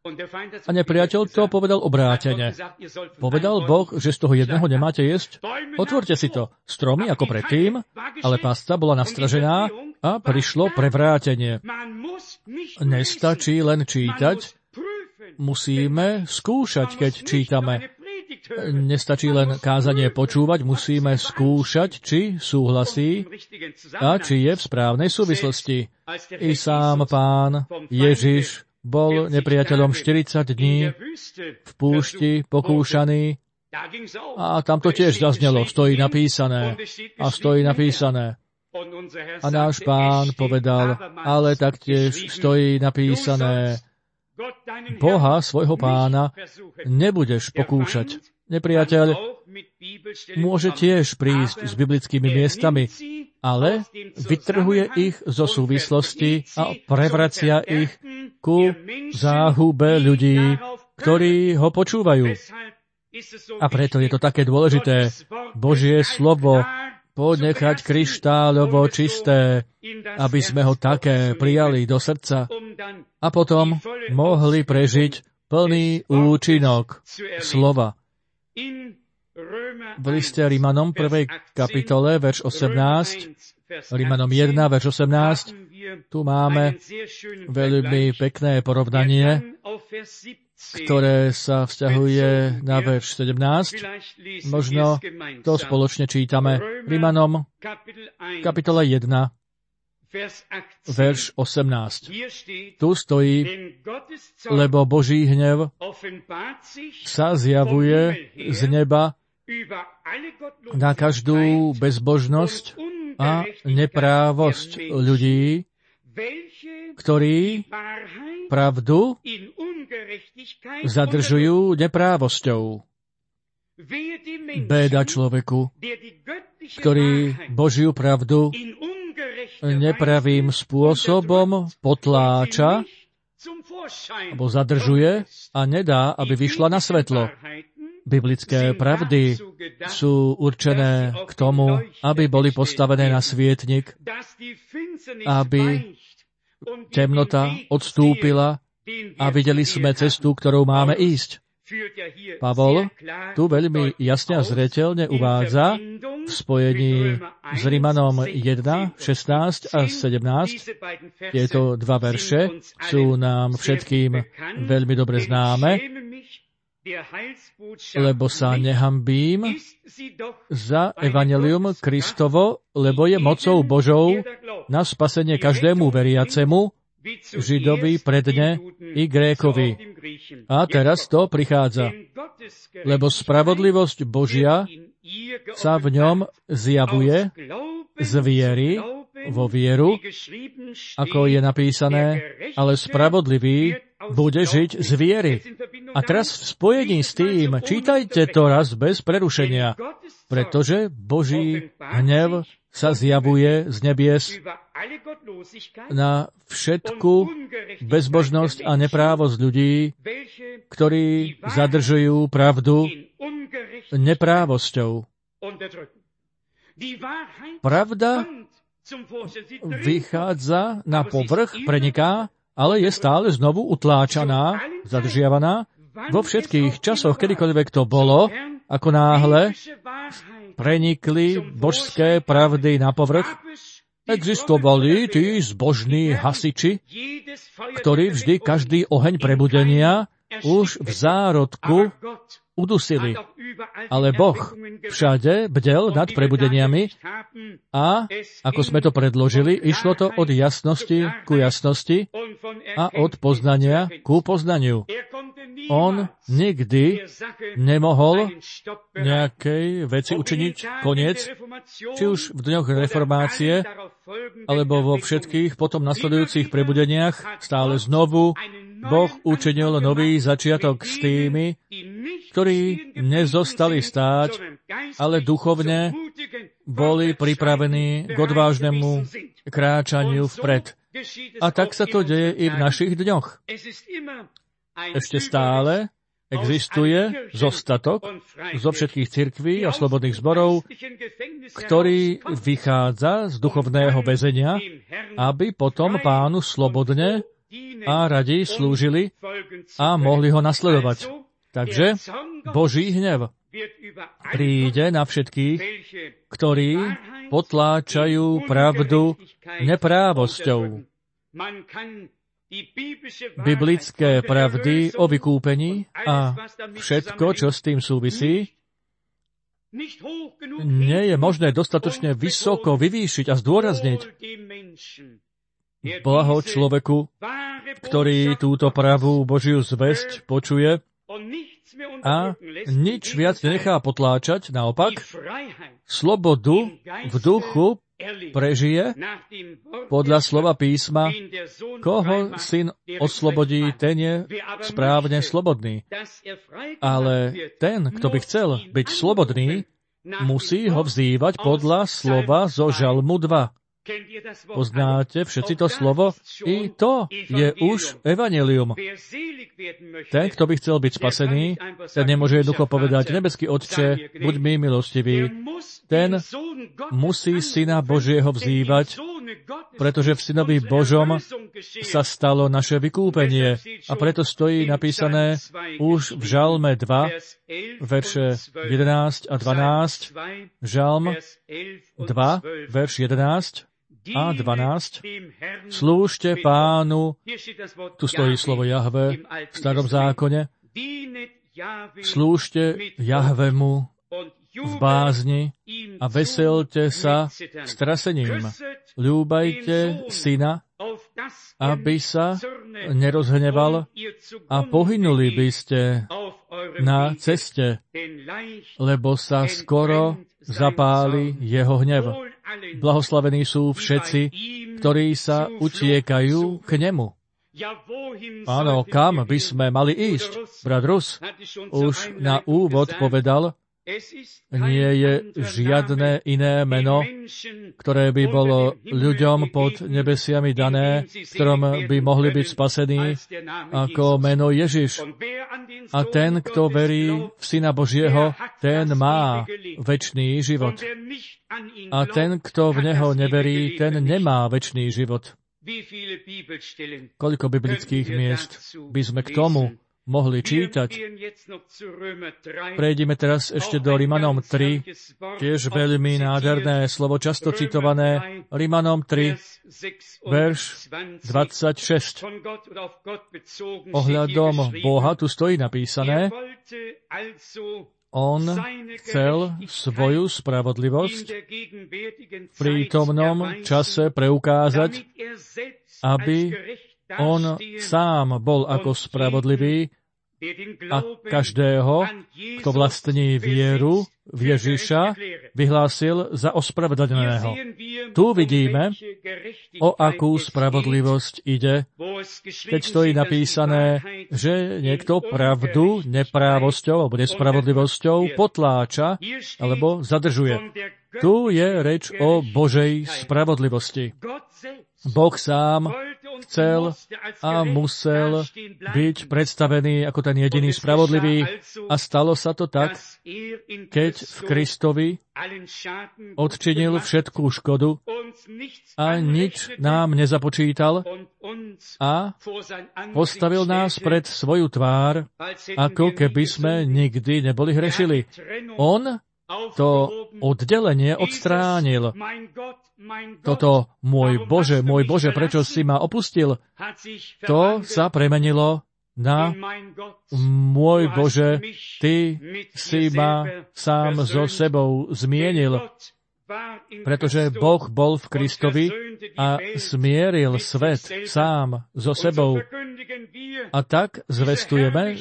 A nepriateľ to povedal obrátene. Povedal Boh, že z toho jedného nemáte jesť? Otvorte si to. Stromy ako predtým, ale pasca bola nastražená a prišlo prevrátenie. Nestačí len čítať, musíme skúšať, keď čítame. Nestačí len kázanie počúvať, musíme skúšať, či súhlasí a či je v správnej súvislosti. I sám Pán Ježiš bol nepriateľom štyridsať dní v púšti pokúšaný a tam to tiež zaznelo, stojí napísané a stojí napísané. A náš Pán povedal, ale taktiež stojí napísané, Boha, svojho Pána, nebudeš pokúšať. Nepriateľ môže tiež prísť s biblickými miestami, ale vytrhuje ich zo súvislosti a prevracia ich ku záhube ľudí, ktorí ho počúvajú. A preto je to také dôležité Božie slovo ponechať kryštáľovo čisté, aby sme ho také prijali do srdca a potom mohli prežiť plný účinok slova. V liste Rimanom prvej kapitole, verš osemnásť, Rimanom jeden, verš osemnásť, tu máme veľmi pekné porovnanie, ktoré sa vzťahuje na verš sedemnásť. Možno to spoločne čítame. Rimanom, kapitola jeden, verš osemnásť. Tu stojí, lebo Boží hnev sa zjavuje z neba na každú bezbožnosť a neprávosť ľudí, ktorí pravdu zadržujú neprávosťou. Béda človeku, ktorý Božiu pravdu nepravým spôsobom potláča alebo zadržuje a nedá, aby vyšla na svetlo. Biblické pravdy sú určené k tomu, aby boli postavené na svietnik, aby temnota odstúpila a videli sme cestu, ktorou máme ísť. Pavol tu veľmi jasne a zreteľne uvádza v spojení s Rimanom jeden, šestnásť a sedemnásť. Tieto dva verše sú nám všetkým veľmi dobre známe, lebo sa nehambím za evanjelium Kristovo, lebo je mocou Božou na spasenie každému veriacemu, Židovi predne i Grékovi. A teraz to prichádza. Lebo spravodlivosť Božia sa v ňom zjavuje z viery vo vieru, ako je napísané, ale spravodlivý bude žiť z viery. A teraz v spojení s tým čítajte to raz bez prerušenia, pretože Boží hnev sa zjavuje z nebies na všetku bezbožnosť a neprávosť ľudí, ktorí zadržujú pravdu neprávosťou. Pravda vychádza na povrch, preniká, ale je stále znovu utláčaná, zadržiavaná. Vo všetkých časoch, kedykoľvek to bolo, ako náhle prenikli božské pravdy na povrch, existovali tí zbožní hasiči, ktorí vždy každý oheň prebudenia už v zárodku udusili. Ale Boh všade bdel nad prebudeniami a, ako sme to predložili, išlo to od jasnosti ku jasnosti a od poznania ku poznaniu. On nikdy nemohol nejakej veci učiniť koniec, či už v dňoch reformácie, alebo vo všetkých potom nasledujúcich prebudeniach stále znovu Boh učinil nový začiatok s tými, ktorí nezostali stáť, ale duchovne boli pripravení k odvážnemu kráčaniu vpred. A tak sa to deje i v našich dňoch. Ešte stále existuje zostatok zo všetkých cirkví a slobodných zborov, ktorý vychádza z duchovného väzenia, aby potom Pánu slobodne a radi slúžili a mohli ho nasledovať. Takže Boží hnev príde na všetkých, ktorí potláčajú pravdu neprávosťou. Biblické pravdy o vykúpení a všetko, čo s tým súvisí, nie je možné dostatočne vysoko vyvýšiť a zdôrazniť. Blaho človeku, ktorý túto pravú Božiu zvesť počuje a nič viac nechá potláčať, naopak, slobodu v duchu prežije podľa slova písma, koho syn oslobodí, ten je správne slobodný. Ale ten, kto by chcel byť slobodný, musí ho vzývať podľa slova zo Žalmu dva. Poznáte všetci to slovo? I to je už evanjelium. Ten, kto by chcel byť spasený, ten nemôže jednoducho povedať, nebeský Otče, buď mi milostivý. Ten musí Syna Božieho vzývať, pretože v Synovi Božom sa stalo naše vykúpenie. A preto stojí napísané už v Žalme dva, verše jedenásť a dvanásť. Žalm dva, verš jedenásť a dvanásť. Slúžte Pánu, tu stojí slovo Jahve v starom zákone, slúžte Jahvemu v bázni a veselte sa strasením. Ľúbajte Syna, aby sa nerozhneval a pohynuli by ste na ceste, lebo sa skoro zapáli jeho hnev. Blahoslavení sú všetci, ktorí sa utiekajú k nemu. Áno, kam by sme mali ísť? Brat Rus už na úvod povedal, nie je žiadne iné meno, ktoré by bolo ľuďom pod nebesiami dané, v ktorom by mohli byť spasení, ako meno Ježiš. A ten, kto verí v Syna Božieho, ten má večný život. A ten, kto v Neho neverí, ten nemá večný život. Koľko biblických miest by sme k tomu mohli čítať. Prejdime teraz ešte do Rimanom tri, tiež veľmi nádherné slovo, často citované. Rimanom tri, verš dvadsaťšesť. Ohľadom Boha tu stojí napísané, on chcel svoju spravodlivosť v prítomnom čase preukázať, aby on sám bol ako spravodlivý a každého, kto vlastní vieru v Ježiša, vyhlásil za ospravedlneného. Tu vidíme, o akú spravodlivosť ide, keď stojí napísané, že niekto pravdu neprávosťou alebo nespravodlivosťou potláča alebo zadržuje. Tu je reč o Božej spravodlivosti. Boh sám chcel a musel byť predstavený ako ten jediný spravodlivý a stalo sa to tak, keď v Kristovi odčinil všetkú škodu a nič nám nezapočítal a postavil nás pred svoju tvár, ako keby sme nikdy neboli hrešili. On to oddelenie odstránil. Toto môj Bože, môj Bože, prečo si ma opustil? To sa premenilo na môj Bože, Ty si ma sám so sebou zmienil, pretože Boh bol v Kristovi a zmieril svet sám so sebou. A tak zvestujeme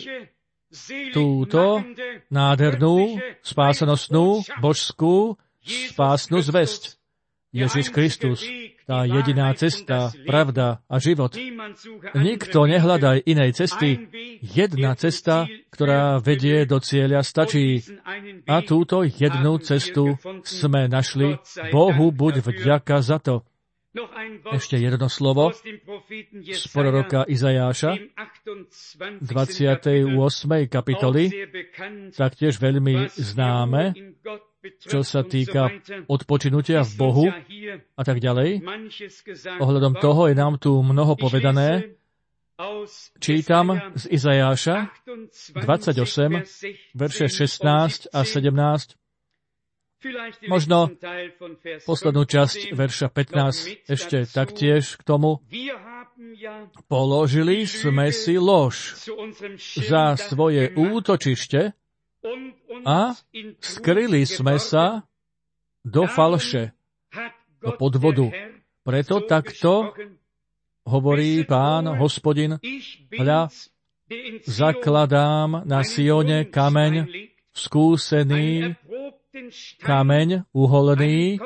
túto nádhernú, spásanostnú, božskú, spásnu zvesť. Ježiš Kristus, tá jediná cesta, pravda a život. Nikto nehľadá inej cesty. Jedna cesta, ktorá vedie do cieľa, stačí. A túto jednu cestu sme našli. Bohu buď vďaka za to. Ešte jedno slovo z proroka Izajáša, dvadsiatej ôsmej kapitoly, taktiež veľmi známe, čo sa týka odpočinutia v Bohu a tak ďalej. Ohľadom toho je nám tu mnoho povedané Čítam z Izajáša dvadsaťosem, verše šestnásť a sedemnásť. Možno poslednú časť verša pätnásť ešte taktiež k tomu. Položili sme si lož za svoje útočište a skryli sme sa do falše, do podvodu. Preto takto hovorí Pán, Hospodin, hľa, zakladám na Sione kameň, skúsený kameň, uholný,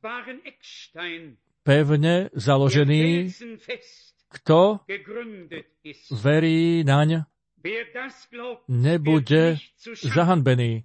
pevne založený. Kto verí naň, nebude zahanbený.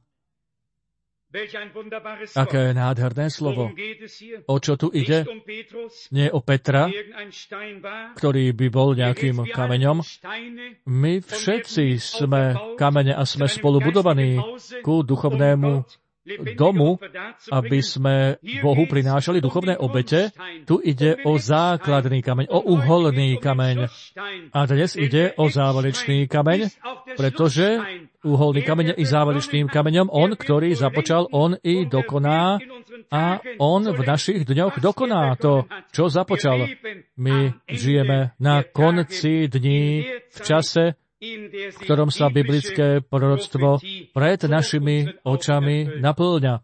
Aké nádherné slovo. O čo tu ide? Nie o Petra, ktorý by bol nejakým kameňom. My všetci sme kamene a sme spolu budovaní ku duchovnému domu, aby sme Bohu prinášali duchovné obete. Tu ide o základný kameň, o uholný kameň. A dnes ide o záverečný kameň, pretože uholný kameň je i záverečným kameňom. On, ktorý započal, on i dokoná a on v našich dňoch dokoná to, čo započal. My žijeme na konci dní v čase, v ktorom sa biblické proroctvo pred našimi očami naplňa.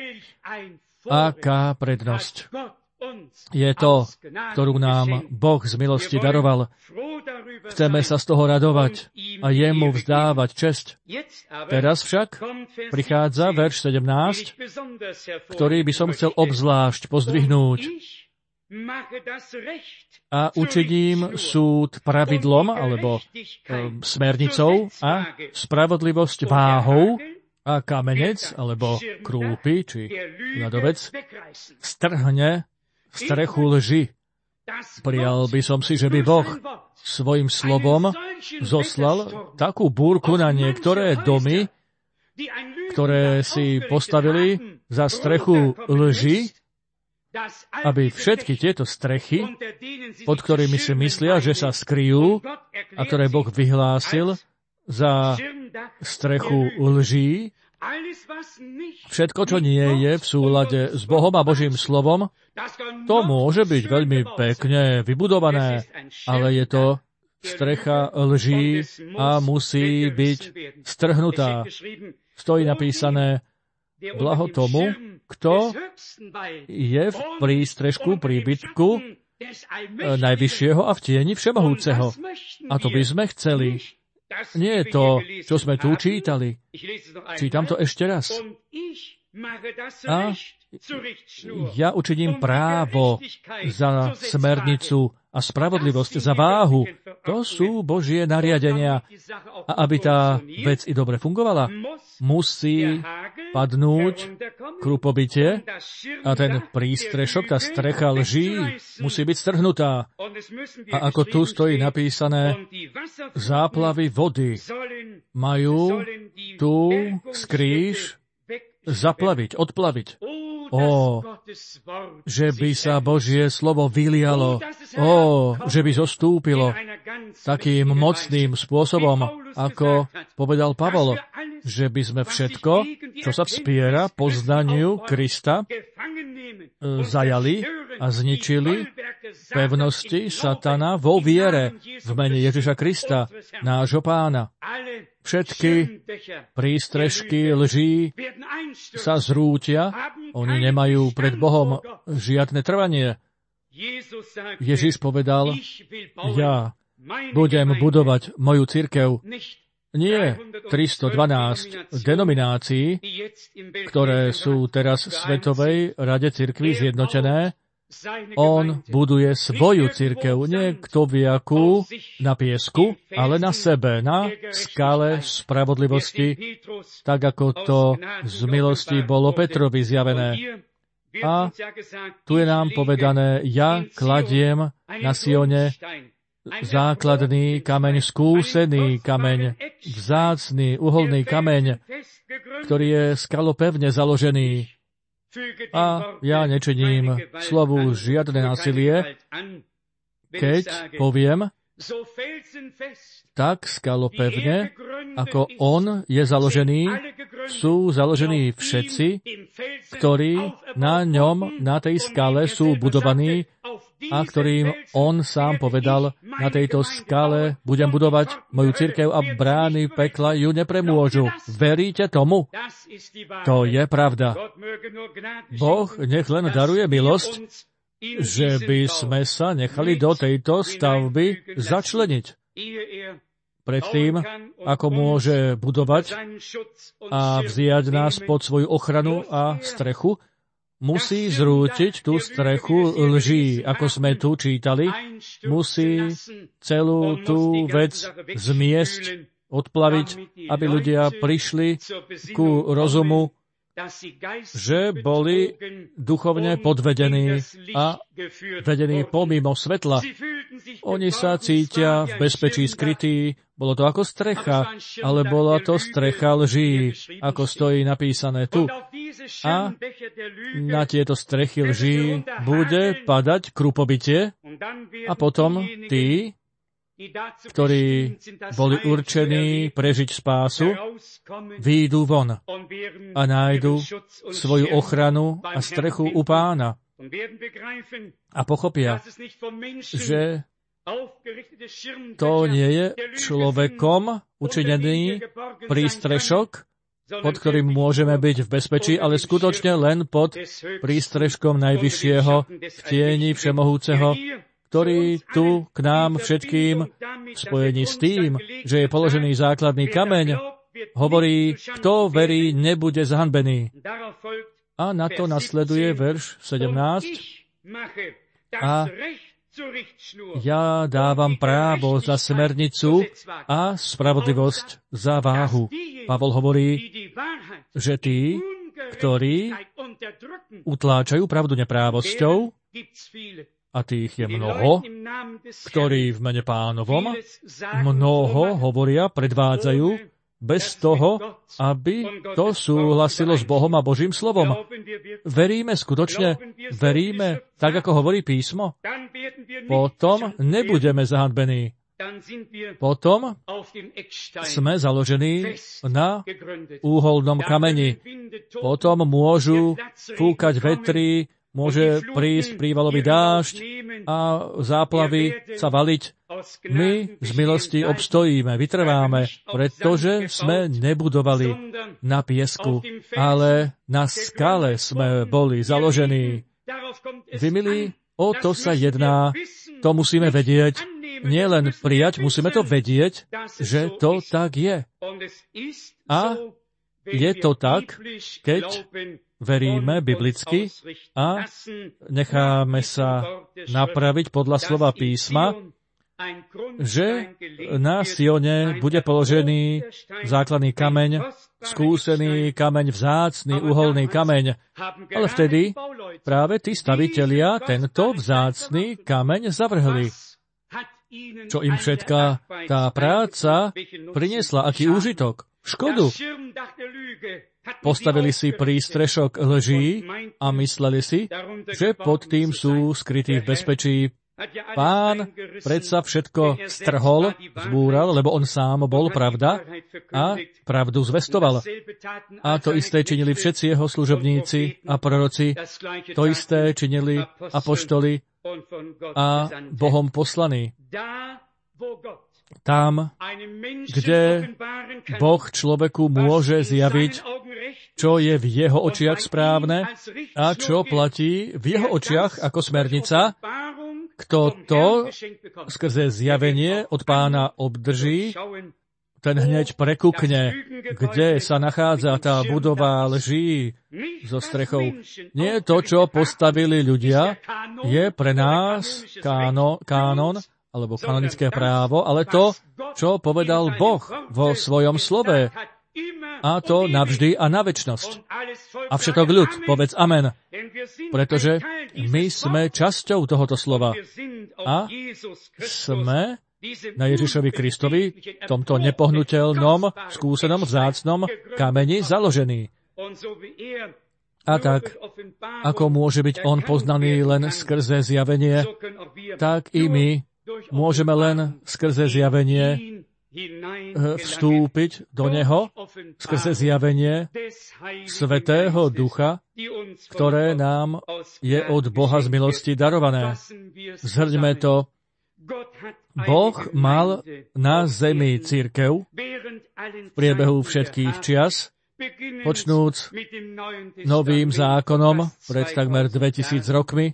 Aká prednosť je to, ktorú nám Boh z milosti daroval. Chceme sa z toho radovať a jemu vzdávať česť. Teraz však prichádza verš sedemnásť, ktorý by som chcel obzvlášť pozdvihnúť. A učiním súd pravidlom, alebo e, smernicou, a spravodlivosť váhou, a kamenec, alebo krúpy, či ľadovec, strhne strechu lži. Prijal by som si, že by Boh svojim slovom zoslal takú búrku na niektoré domy, ktoré si postavili za strechu lži, aby všetky tieto strechy, pod ktorými si myslia, že sa skryjú a ktoré Boh vyhlásil za strechu lží, všetko, čo nie je v súlade s Bohom a Božím slovom, to môže byť veľmi pekne vybudované, ale je to strecha lží a musí byť strhnutá. Stojí napísané: blaho tomu, kto je v prístrežku, príbytku Najvyššieho a v tieni Všemohúceho. A to by sme chceli. Nie je to, čo sme tu čítali. Čítam to ešte raz. A ja učiním právo za smernicu a spravodlivosť za váhu. To sú Božie nariadenia. A aby tá vec i dobre fungovala, musí padnúť krupobytie a ten prístrešok, tá strecha lží, musí byť strhnutá. A ako tu stojí napísané, záplavy vody majú tú skrýš zaplaviť, odplaviť. Ó, že by sa Božie slovo vylialo. Ó, že by zostúpilo takým mocným spôsobom, ako povedal Pavol, že by sme všetko, čo sa vspiera poznaniu Krista, zajali a zničili pevnosti satana vo viere v mene Ježiša Krista, nášho Pána. Všetky prístrežky lží sa zrútia, oni nemajú pred Bohom žiadne trvanie. Ježiš povedal, ja budem budovať moju cirkev. Nie tristodvanásť denominácií, ktoré sú teraz v Svetovej rade cirkví zjednotené. On buduje svoju cirkev, nie kto vie akú, na piesku, ale na sebe, na skale spravodlivosti, tak ako to z milosti bolo Petrovi zjavené. A tu je nám povedané, ja kladiem na Sione základný kameň, skúsený kameň, vzácny, uholný kameň, ktorý je skalopevne založený. A ja nečiním slovu žiadne násilie, keď poviem, tak skalopevne, ako on je založený, sú založení všetci, ktorí na ňom, na tej skale sú budovaní a ktorým on sám povedal, na tejto skale budem budovať moju cirkev a brány pekla ju nepremôžu. Veríte tomu? To je pravda. Boh nech len daruje milosť, že by sme sa nechali do tejto stavby začleniť. Predtým, ako môže budovať a vziať nás pod svoju ochranu a strechu, musí zrútiť tú strechu lží, ako sme tu čítali, musí celú tú vec zmiesť, odplaviť, aby ľudia prišli ku rozumu, že boli duchovne podvedení a vedení pomimo svetla. Oni sa cítia v bezpečí skrytí. Bolo to ako strecha, ale bola to strecha lží, ako stojí napísané tu. A na tieto strechy lží bude padať krupobytie a potom tí, ktorí boli určení prežiť spásu, výjdu von a nájdu svoju ochranu a strechu u Pána a pochopia, že to nie je človekom učinený prístrešok, pod ktorým môžeme byť v bezpečí, ale skutočne len pod prístreškom Najvyššieho v tieni Všemohúceho, ktorý tu k nám všetkým v spojení s tým, že je položený základný kameň, hovorí, kto verí, nebude zahanbený. A na to nasleduje verš sedemnásť. A ja dávam právo za smernicu a spravodlivosť za váhu. Pavol hovorí, že tí, ktorí utláčajú pravdu neprávosťou, a tých je mnoho, ktorí v mene Pánovom mnoho hovoria, predvádzajú, bez toho, aby to súhlasilo s Bohom a Božím slovom. Veríme skutočne, veríme tak, ako hovorí písmo. Potom nebudeme zahanbení. Potom sme založení na úholnom kameni. Potom môžu fúkať vetry, môže prísť prívalový dážď a záplavy sa valiť. My z milosti obstojíme, vytrváme, pretože sme nebudovali na piesku, ale na skale sme boli založení. Vy, milí, o to sa jedná, to musíme vedieť, nie len prijať, musíme to vedieť, že to tak je. A je to tak, keď veríme biblicky a necháme sa napraviť podľa slova písma, že na Sione bude položený základný kameň, skúsený kameň, vzácny uholný kameň. Ale vtedy práve tí stavitelia tento vzácny kameň zavrhli. Čo im všetká tá práca priniesla, aký úžitok? Škodu. Postavili si prístrešok lží a mysleli si, že pod tým sú skrytí v bezpečí. Pán predsa všetko strhol, zbúral, lebo on sám bol pravda a pravdu zvestoval. A to isté činili všetci jeho služobníci a proroci, to isté činili apoštoli a Bohom poslaní. Tam, kde Boh človeku môže zjaviť, čo je v jeho očiach správne a čo platí v jeho očiach ako smernica, kto to skrze zjavenie od Pána obdrží, ten hneď prekukne, kde sa nachádza tá budova lží so strechou. Nie to, čo postavili ľudia, je pre nás káno, kánon, alebo kanonické právo, ale to, čo povedal Boh vo svojom slove. A to navždy a na večnosť. A všetok ľud, povedz amen. Pretože my sme časťou tohoto slova. A sme na Ježišovi Kristovi, tomto nepohnutelnom, skúsenom, vzácnom kameni založení. A tak, ako môže byť on poznaný len skrze zjavenie, tak i my môžeme len skrze zjavenie vstúpiť do neho, skrze zjavenie Svätého Ducha, ktoré nám je od Boha z milosti darované. Zhrňme to. Boh mal na zemi cirkev v priebehu všetkých čias, počnúc novým zákonom pred takmer dvetisíc rokmi.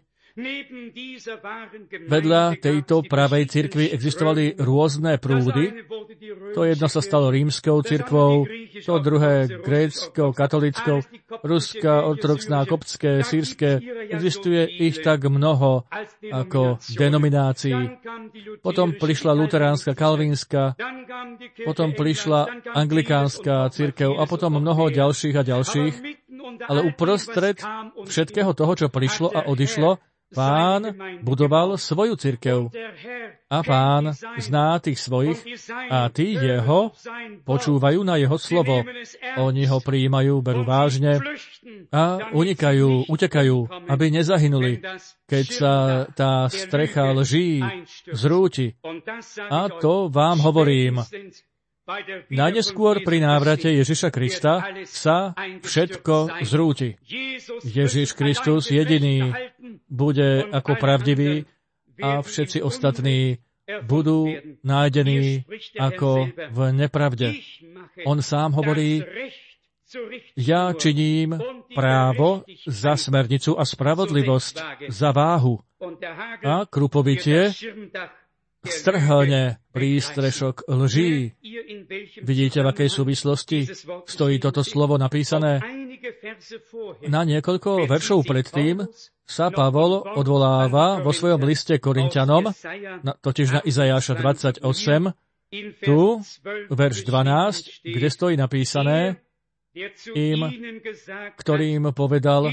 Vedľa tejto pravej cirkvi existovali rôzne prúdy. To jedno sa stalo rímskou cirkvou, to druhé gréckou, katolickou, ruská, ortodoxná, koptské, sýrske. Existuje ich tak mnoho ako denominácií. Potom prišla luteránska, kalvínska, potom prišla anglikánska cirkev a potom mnoho ďalších a ďalších. Ale uprostred všetkého toho, čo prišlo a odišlo, Pán budoval svoju cirkev a Pán zná tých svojich a tí jeho počúvajú na jeho slovo. Oni ho prijímajú, berú vážne a unikajú, utekajú, aby nezahynuli, keď sa tá strecha lží zrúti. A to vám hovorím. Najneskôr pri návrate Ježiša Krista sa všetko zrúti. Ježiš Kristus jediný bude ako pravdivý a všetci ostatní budú nájdení ako v nepravde. On sám hovorí, ja činím právo za smernicu a spravodlivosť za váhu. A krupovitie strhne prístrešok lží. Vidíte, v akej súvislosti stojí toto slovo napísané? Na niekoľko veršov predtým sa Pavol odvoláva vo svojom liste Korinťanom, totiž na Izajáša dvadsaťosem, tu, verš dvanásť, kde stojí napísané, im, ktorým povedal,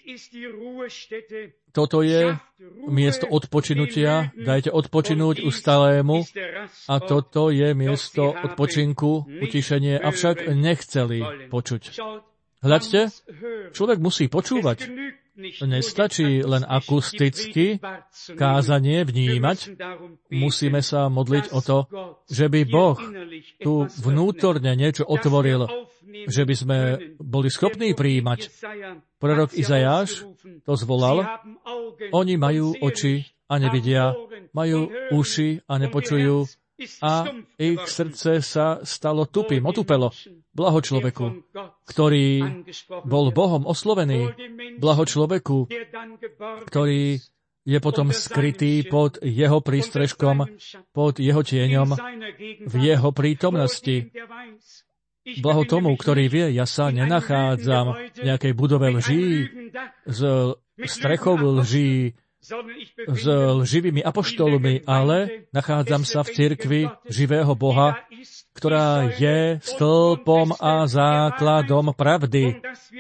toto je miesto odpočinutia, dajte odpočinúť ustalému a toto je miesto odpočinku, utišenie, avšak nechceli počuť. Hľadte, človek musí počúvať. Nestačí len akusticky kázanie vnímať. Musíme sa modliť o to, že by Boh tu vnútorne niečo otvoril, že by sme boli schopní prijímať. Prorok Izajáš to zvolal. Oni majú oči a nevidia, majú uši a nepočujú a ich srdce sa stalo tupým, otupelo. Blaho človeku, ktorý bol Bohom oslovený. Blaho človeku, ktorý je potom skrytý pod jeho prístrežkom, pod jeho tieňom, v jeho prítomnosti. Blaho tomu, ktorý vie, ja sa nenachádzam v nejakej budove lží, z strechov lží, s živými apoštolmi, ale nachádzam sa v cirkvi živého Boha, ktorá je stĺpom a základom pravdy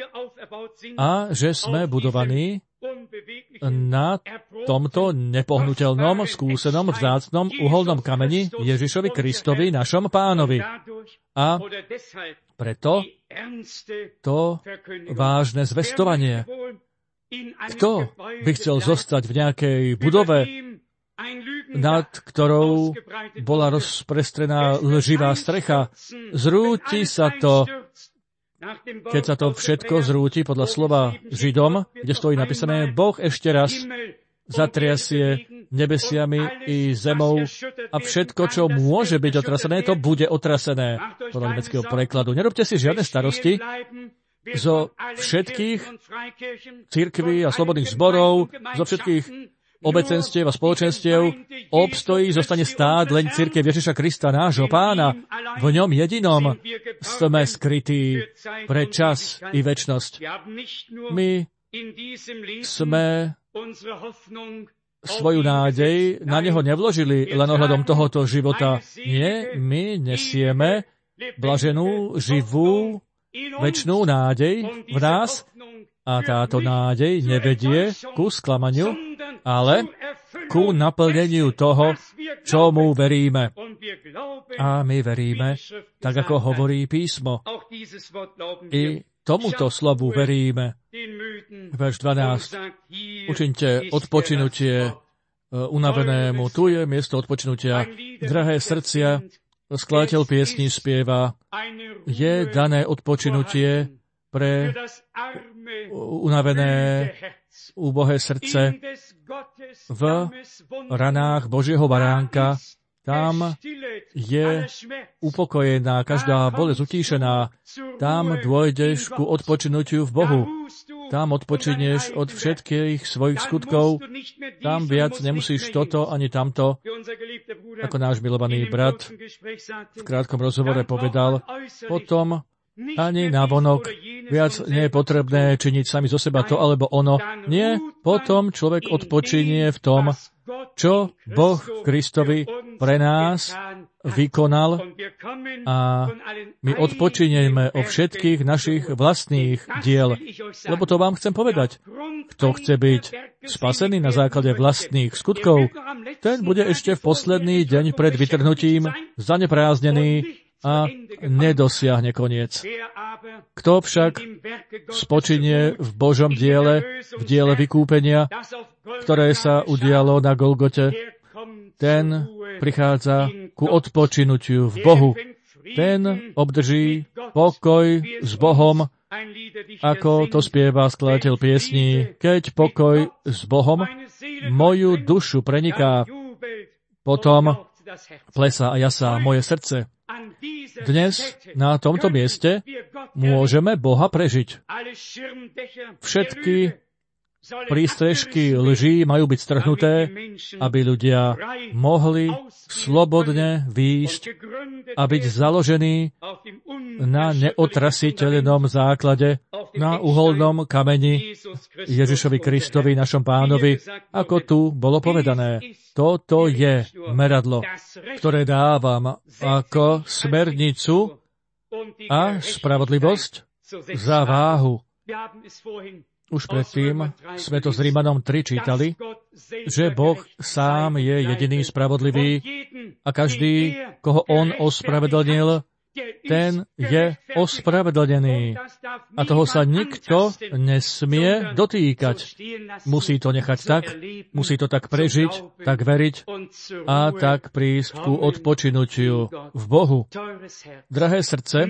a že sme budovaní na tomto nepohnutelnom, skúsenom, vzácnom, uholnom kameni Ježišovi Kristovi, našom Pánovi. A preto to vážne zvestovanie. Kto by chcel zostať v nejakej budove, nad ktorou bola rozprestrená lživá strecha? Zrúti sa to, keď sa to všetko zrúti podľa slova Židom, kde stojí napísané, Boh ešte raz zatriasie nebesiami i zemou a všetko, čo môže byť otrasené, to bude otrasené. Podľa nemeckého prekladu. Nerobte si žiadne starosti. Zo všetkých cirkví a slobodných zborov, zo všetkých obecenstiev a spoločenstiev obstojí, zostane stáť len cirkev Ježiša Krista, nášho Pána. V ňom jedinom sme skrytí pre čas i večnosť. My sme svoju nádej na neho nevložili len ohľadom tohoto života. Nie, my nesieme blaženú, živú, večnú nádej v nás a táto nádej nevedie ku sklamaniu, ale ku naplneniu toho, čomu veríme. A my veríme, tak ako hovorí písmo. I tomuto slovu veríme. Verš dvanásť. Učiňte odpočinutie unavenému. Tu je miesto odpočinutia. Drahé srdcia, skladateľ piesní spieva, je dané odpočinutie pre unavené, úbohé srdce v ranách Božieho baránka. Tam je upokojená, každá bolesť utíšená. Tam dôjdeš ku odpočinutiu v Bohu. Tam odpočinieš od všetkých svojich skutkov. Tam viac nemusíš toto ani tamto. Ako náš milovaný brat v krátkom rozhovore povedal, potom ani navonok viac nie je potrebné činiť sami zo seba to alebo ono. Nie, potom človek odpočinie v tom, čo Boh v Kristovi pre nás vykonal a my odpočinieme o všetkých našich vlastných diel. Lebo to vám chcem povedať. Kto chce byť spasený na základe vlastných skutkov, ten bude ešte v posledný deň pred vytrhnutím zaneprázdnený a nedosiahne koniec. Kto však spočinie v Božom diele, v diele vykúpenia, ktoré sa udialo na Golgote, ten prichádza ku odpočinutiu v Bohu. Ten obdrží pokoj s Bohom, ako to spieva skladateľ piesní. Keď pokoj s Bohom moju dušu preniká, potom plesá a jasá moje srdce. Dnes na tomto mieste môžeme Boha prežiť. Všetky prístrežky lží majú byť strhnuté, aby ľudia mohli slobodne výjsť a byť založení na neotrasiteľnom základe, na uholnom kameni Ježišovi Kristovi, našom Pánovi, ako tu bolo povedané. Toto je meradlo, ktoré dávam ako smernicu a spravodlivosť za váhu. Už predtým sme to s Rímanom tri čítali, že Boh sám je jediný spravodlivý a každý, koho on ospravedlnil, ten je ospravedlnený. A toho sa nikto nesmie dotýkať. Musí to nechať tak, musí to tak prežiť, tak veriť a tak prísť ku odpočinutiu v Bohu. Drahé srdce,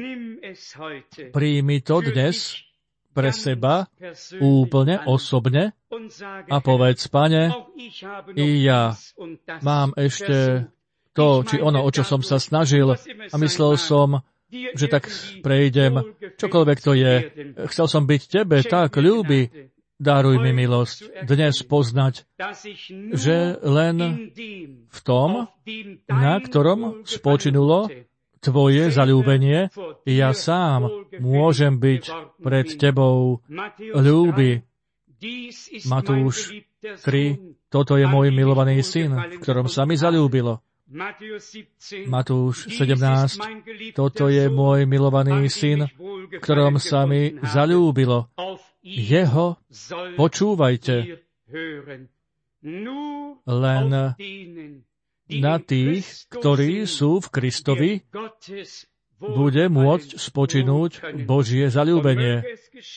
príjmi to dnes pre seba, úplne osobne a povedz, Pane, i ja mám ešte to, či ono, o čo som sa snažil a myslel som, že tak prejdem, čokoľvek to je. Chcel som byť Tebe tak ľúbi, daruj mi milosť dnes poznať, že len v tom, na ktorom spočinulo Tvoje zaľúbenie, ja sám môžem byť pred Tebou ľúbi. Matúš tri, toto je môj milovaný syn, v ktorom sa mi zaľúbilo. Matúš sedemnásť, toto je môj milovaný syn, v ktorom sa mi zaľúbilo. Jeho počúvajte. Len na tých, ktorí sú v Kristovi, bude môcť spočinúť Božie zaľúbenie.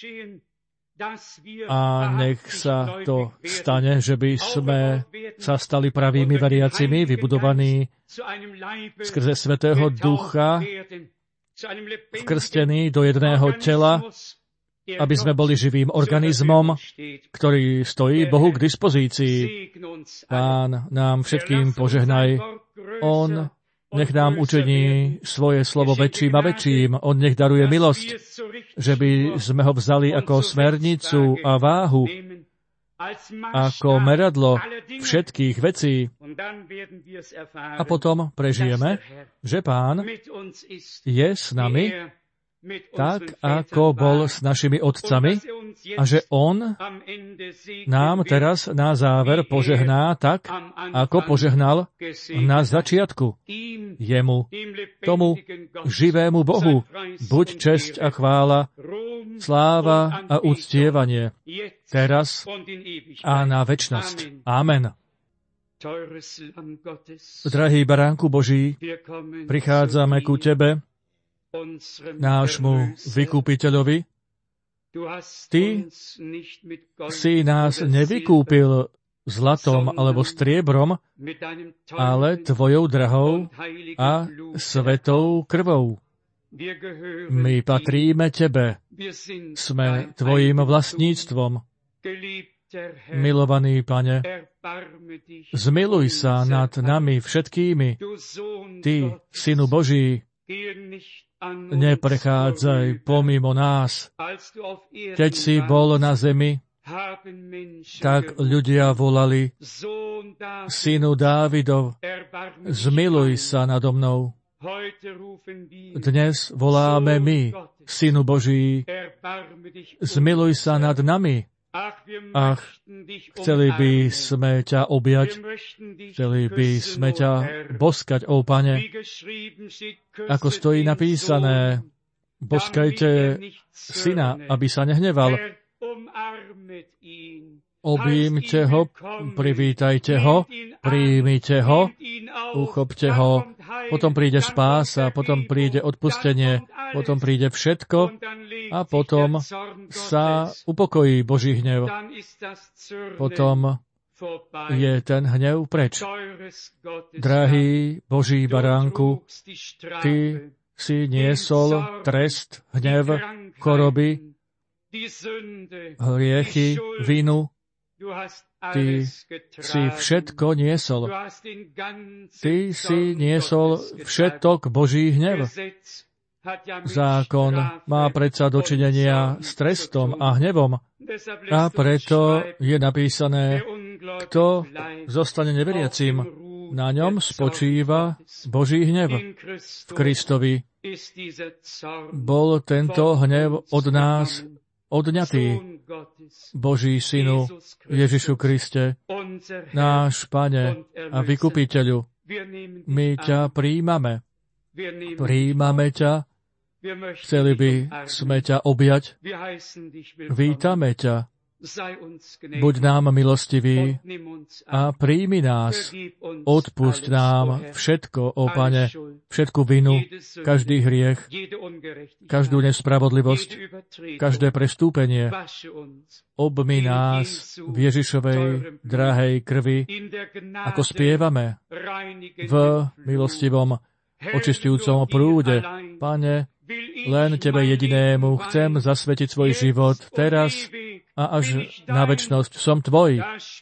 A nech sa to stane, že by sme sa stali pravými veriacimi, vybudovaní skrze Svätého Ducha, vkrstení do jedného tela, aby sme boli živým organizmom, ktorý stojí Bohu k dispozícii. Pán nám všetkým požehnaj. On nech nám učení svoje slovo väčším a väčším. On nech daruje milosť, že by sme ho vzali ako smernicu a váhu, ako meradlo všetkých vecí. A potom prežijeme, že Pán je s nami tak, ako bol s našimi otcami a že On nám teraz na záver požehná tak, ako požehnal na začiatku. Jemu, tomu živému Bohu, buď česť a chvála, sláva a uctievanie, teraz a na večnosť. Amen. Drahý baránku Boží, prichádzame ku Tebe, nášmu vykúpiteľovi. Ty si nás nevykúpil zlatom alebo striebrom, ale tvojou drahou a svetou krvou. My patríme tebe. Sme tvojím vlastníctvom. Milovaný Pane, zmiluj sa nad nami všetkými. Ty, Synu Boží, neprechádzaj pomimo nás. Keď si bol na zemi, tak ľudia volali: Synu Dávidov, zmiluj sa nado mnou. Dnes voláme my: Synu Boží, zmiluj sa nad nami. Ach, chceli by sme ťa objať, chceli by sme ťa boskať, ó Pane. Ako stojí napísané, boskajte syna, aby sa nehneval. Objímte ho, privítajte ho, príjmite ho, uchopte ho, potom príde spása, potom príde odpustenie, potom príde všetko a potom sa upokojí Boží hnev. Potom je ten hnev preč. Drahý Boží baránku, ty si niesol trest, hnev, choroby, hriechy, vinu. Ty si všetko niesol. Ty si niesol všetok Boží hnev. Zákon má predsa dočinenia s trestom a hnevom. A preto je napísané, kto zostane neveriacím, na ňom spočíva Boží hnev. V Kristovi bol tento hnev od nás odňatý. Boží Synu, Ježišu Kriste, náš Pane a Vykupiteľu, my ťa príjmame. Príjmame ťa, chceli by sme ťa objať, vítame ťa, buď nám milostivý a príjmi nás, odpusť nám všetko, ó Pane, všetku vinu, každý hriech, každú nespravodlivosť, každé prestúpenie. Obmy nás v Ježišovej drahej krvi, ako spievame v milostivom očistujúcom prúde. Pane, len Tebe jedinému chcem zasvetiť svoj život teraz a až na večnosť. Som Tvoj.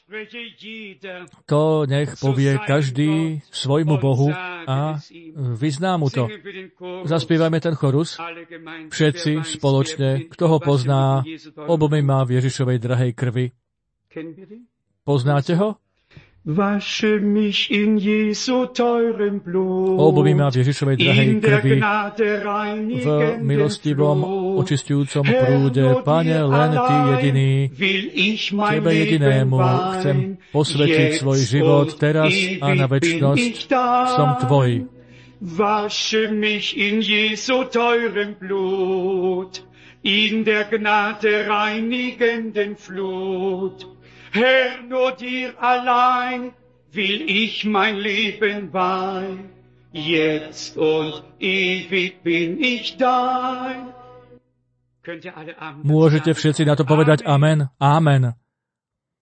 To nech povie každý svojmu Bohu a vyzná mu to. Zaspievajme ten chorus. Všetci spoločne, kto ho pozná, obmy má v Ježišovej drahej krvi. Poznáte ho? Wasche mich in Jesu teurem Blut, obmy ma v Ježišovej drahej krvi, v milostivom očistujúcom prúde. Pane, len Ty jediný, Tebe jedinému chcem posvetiť svoj život teraz a na večnosť. Som Tvoj. Wasche mich in Jesu teurem Blut, in der Gnade reinigenden Flut. Herr, nur dir allein will ich mein Leben weihen. Jetzt und ewig bin ich dein. Môžete všetci na to povedať amen? Amen.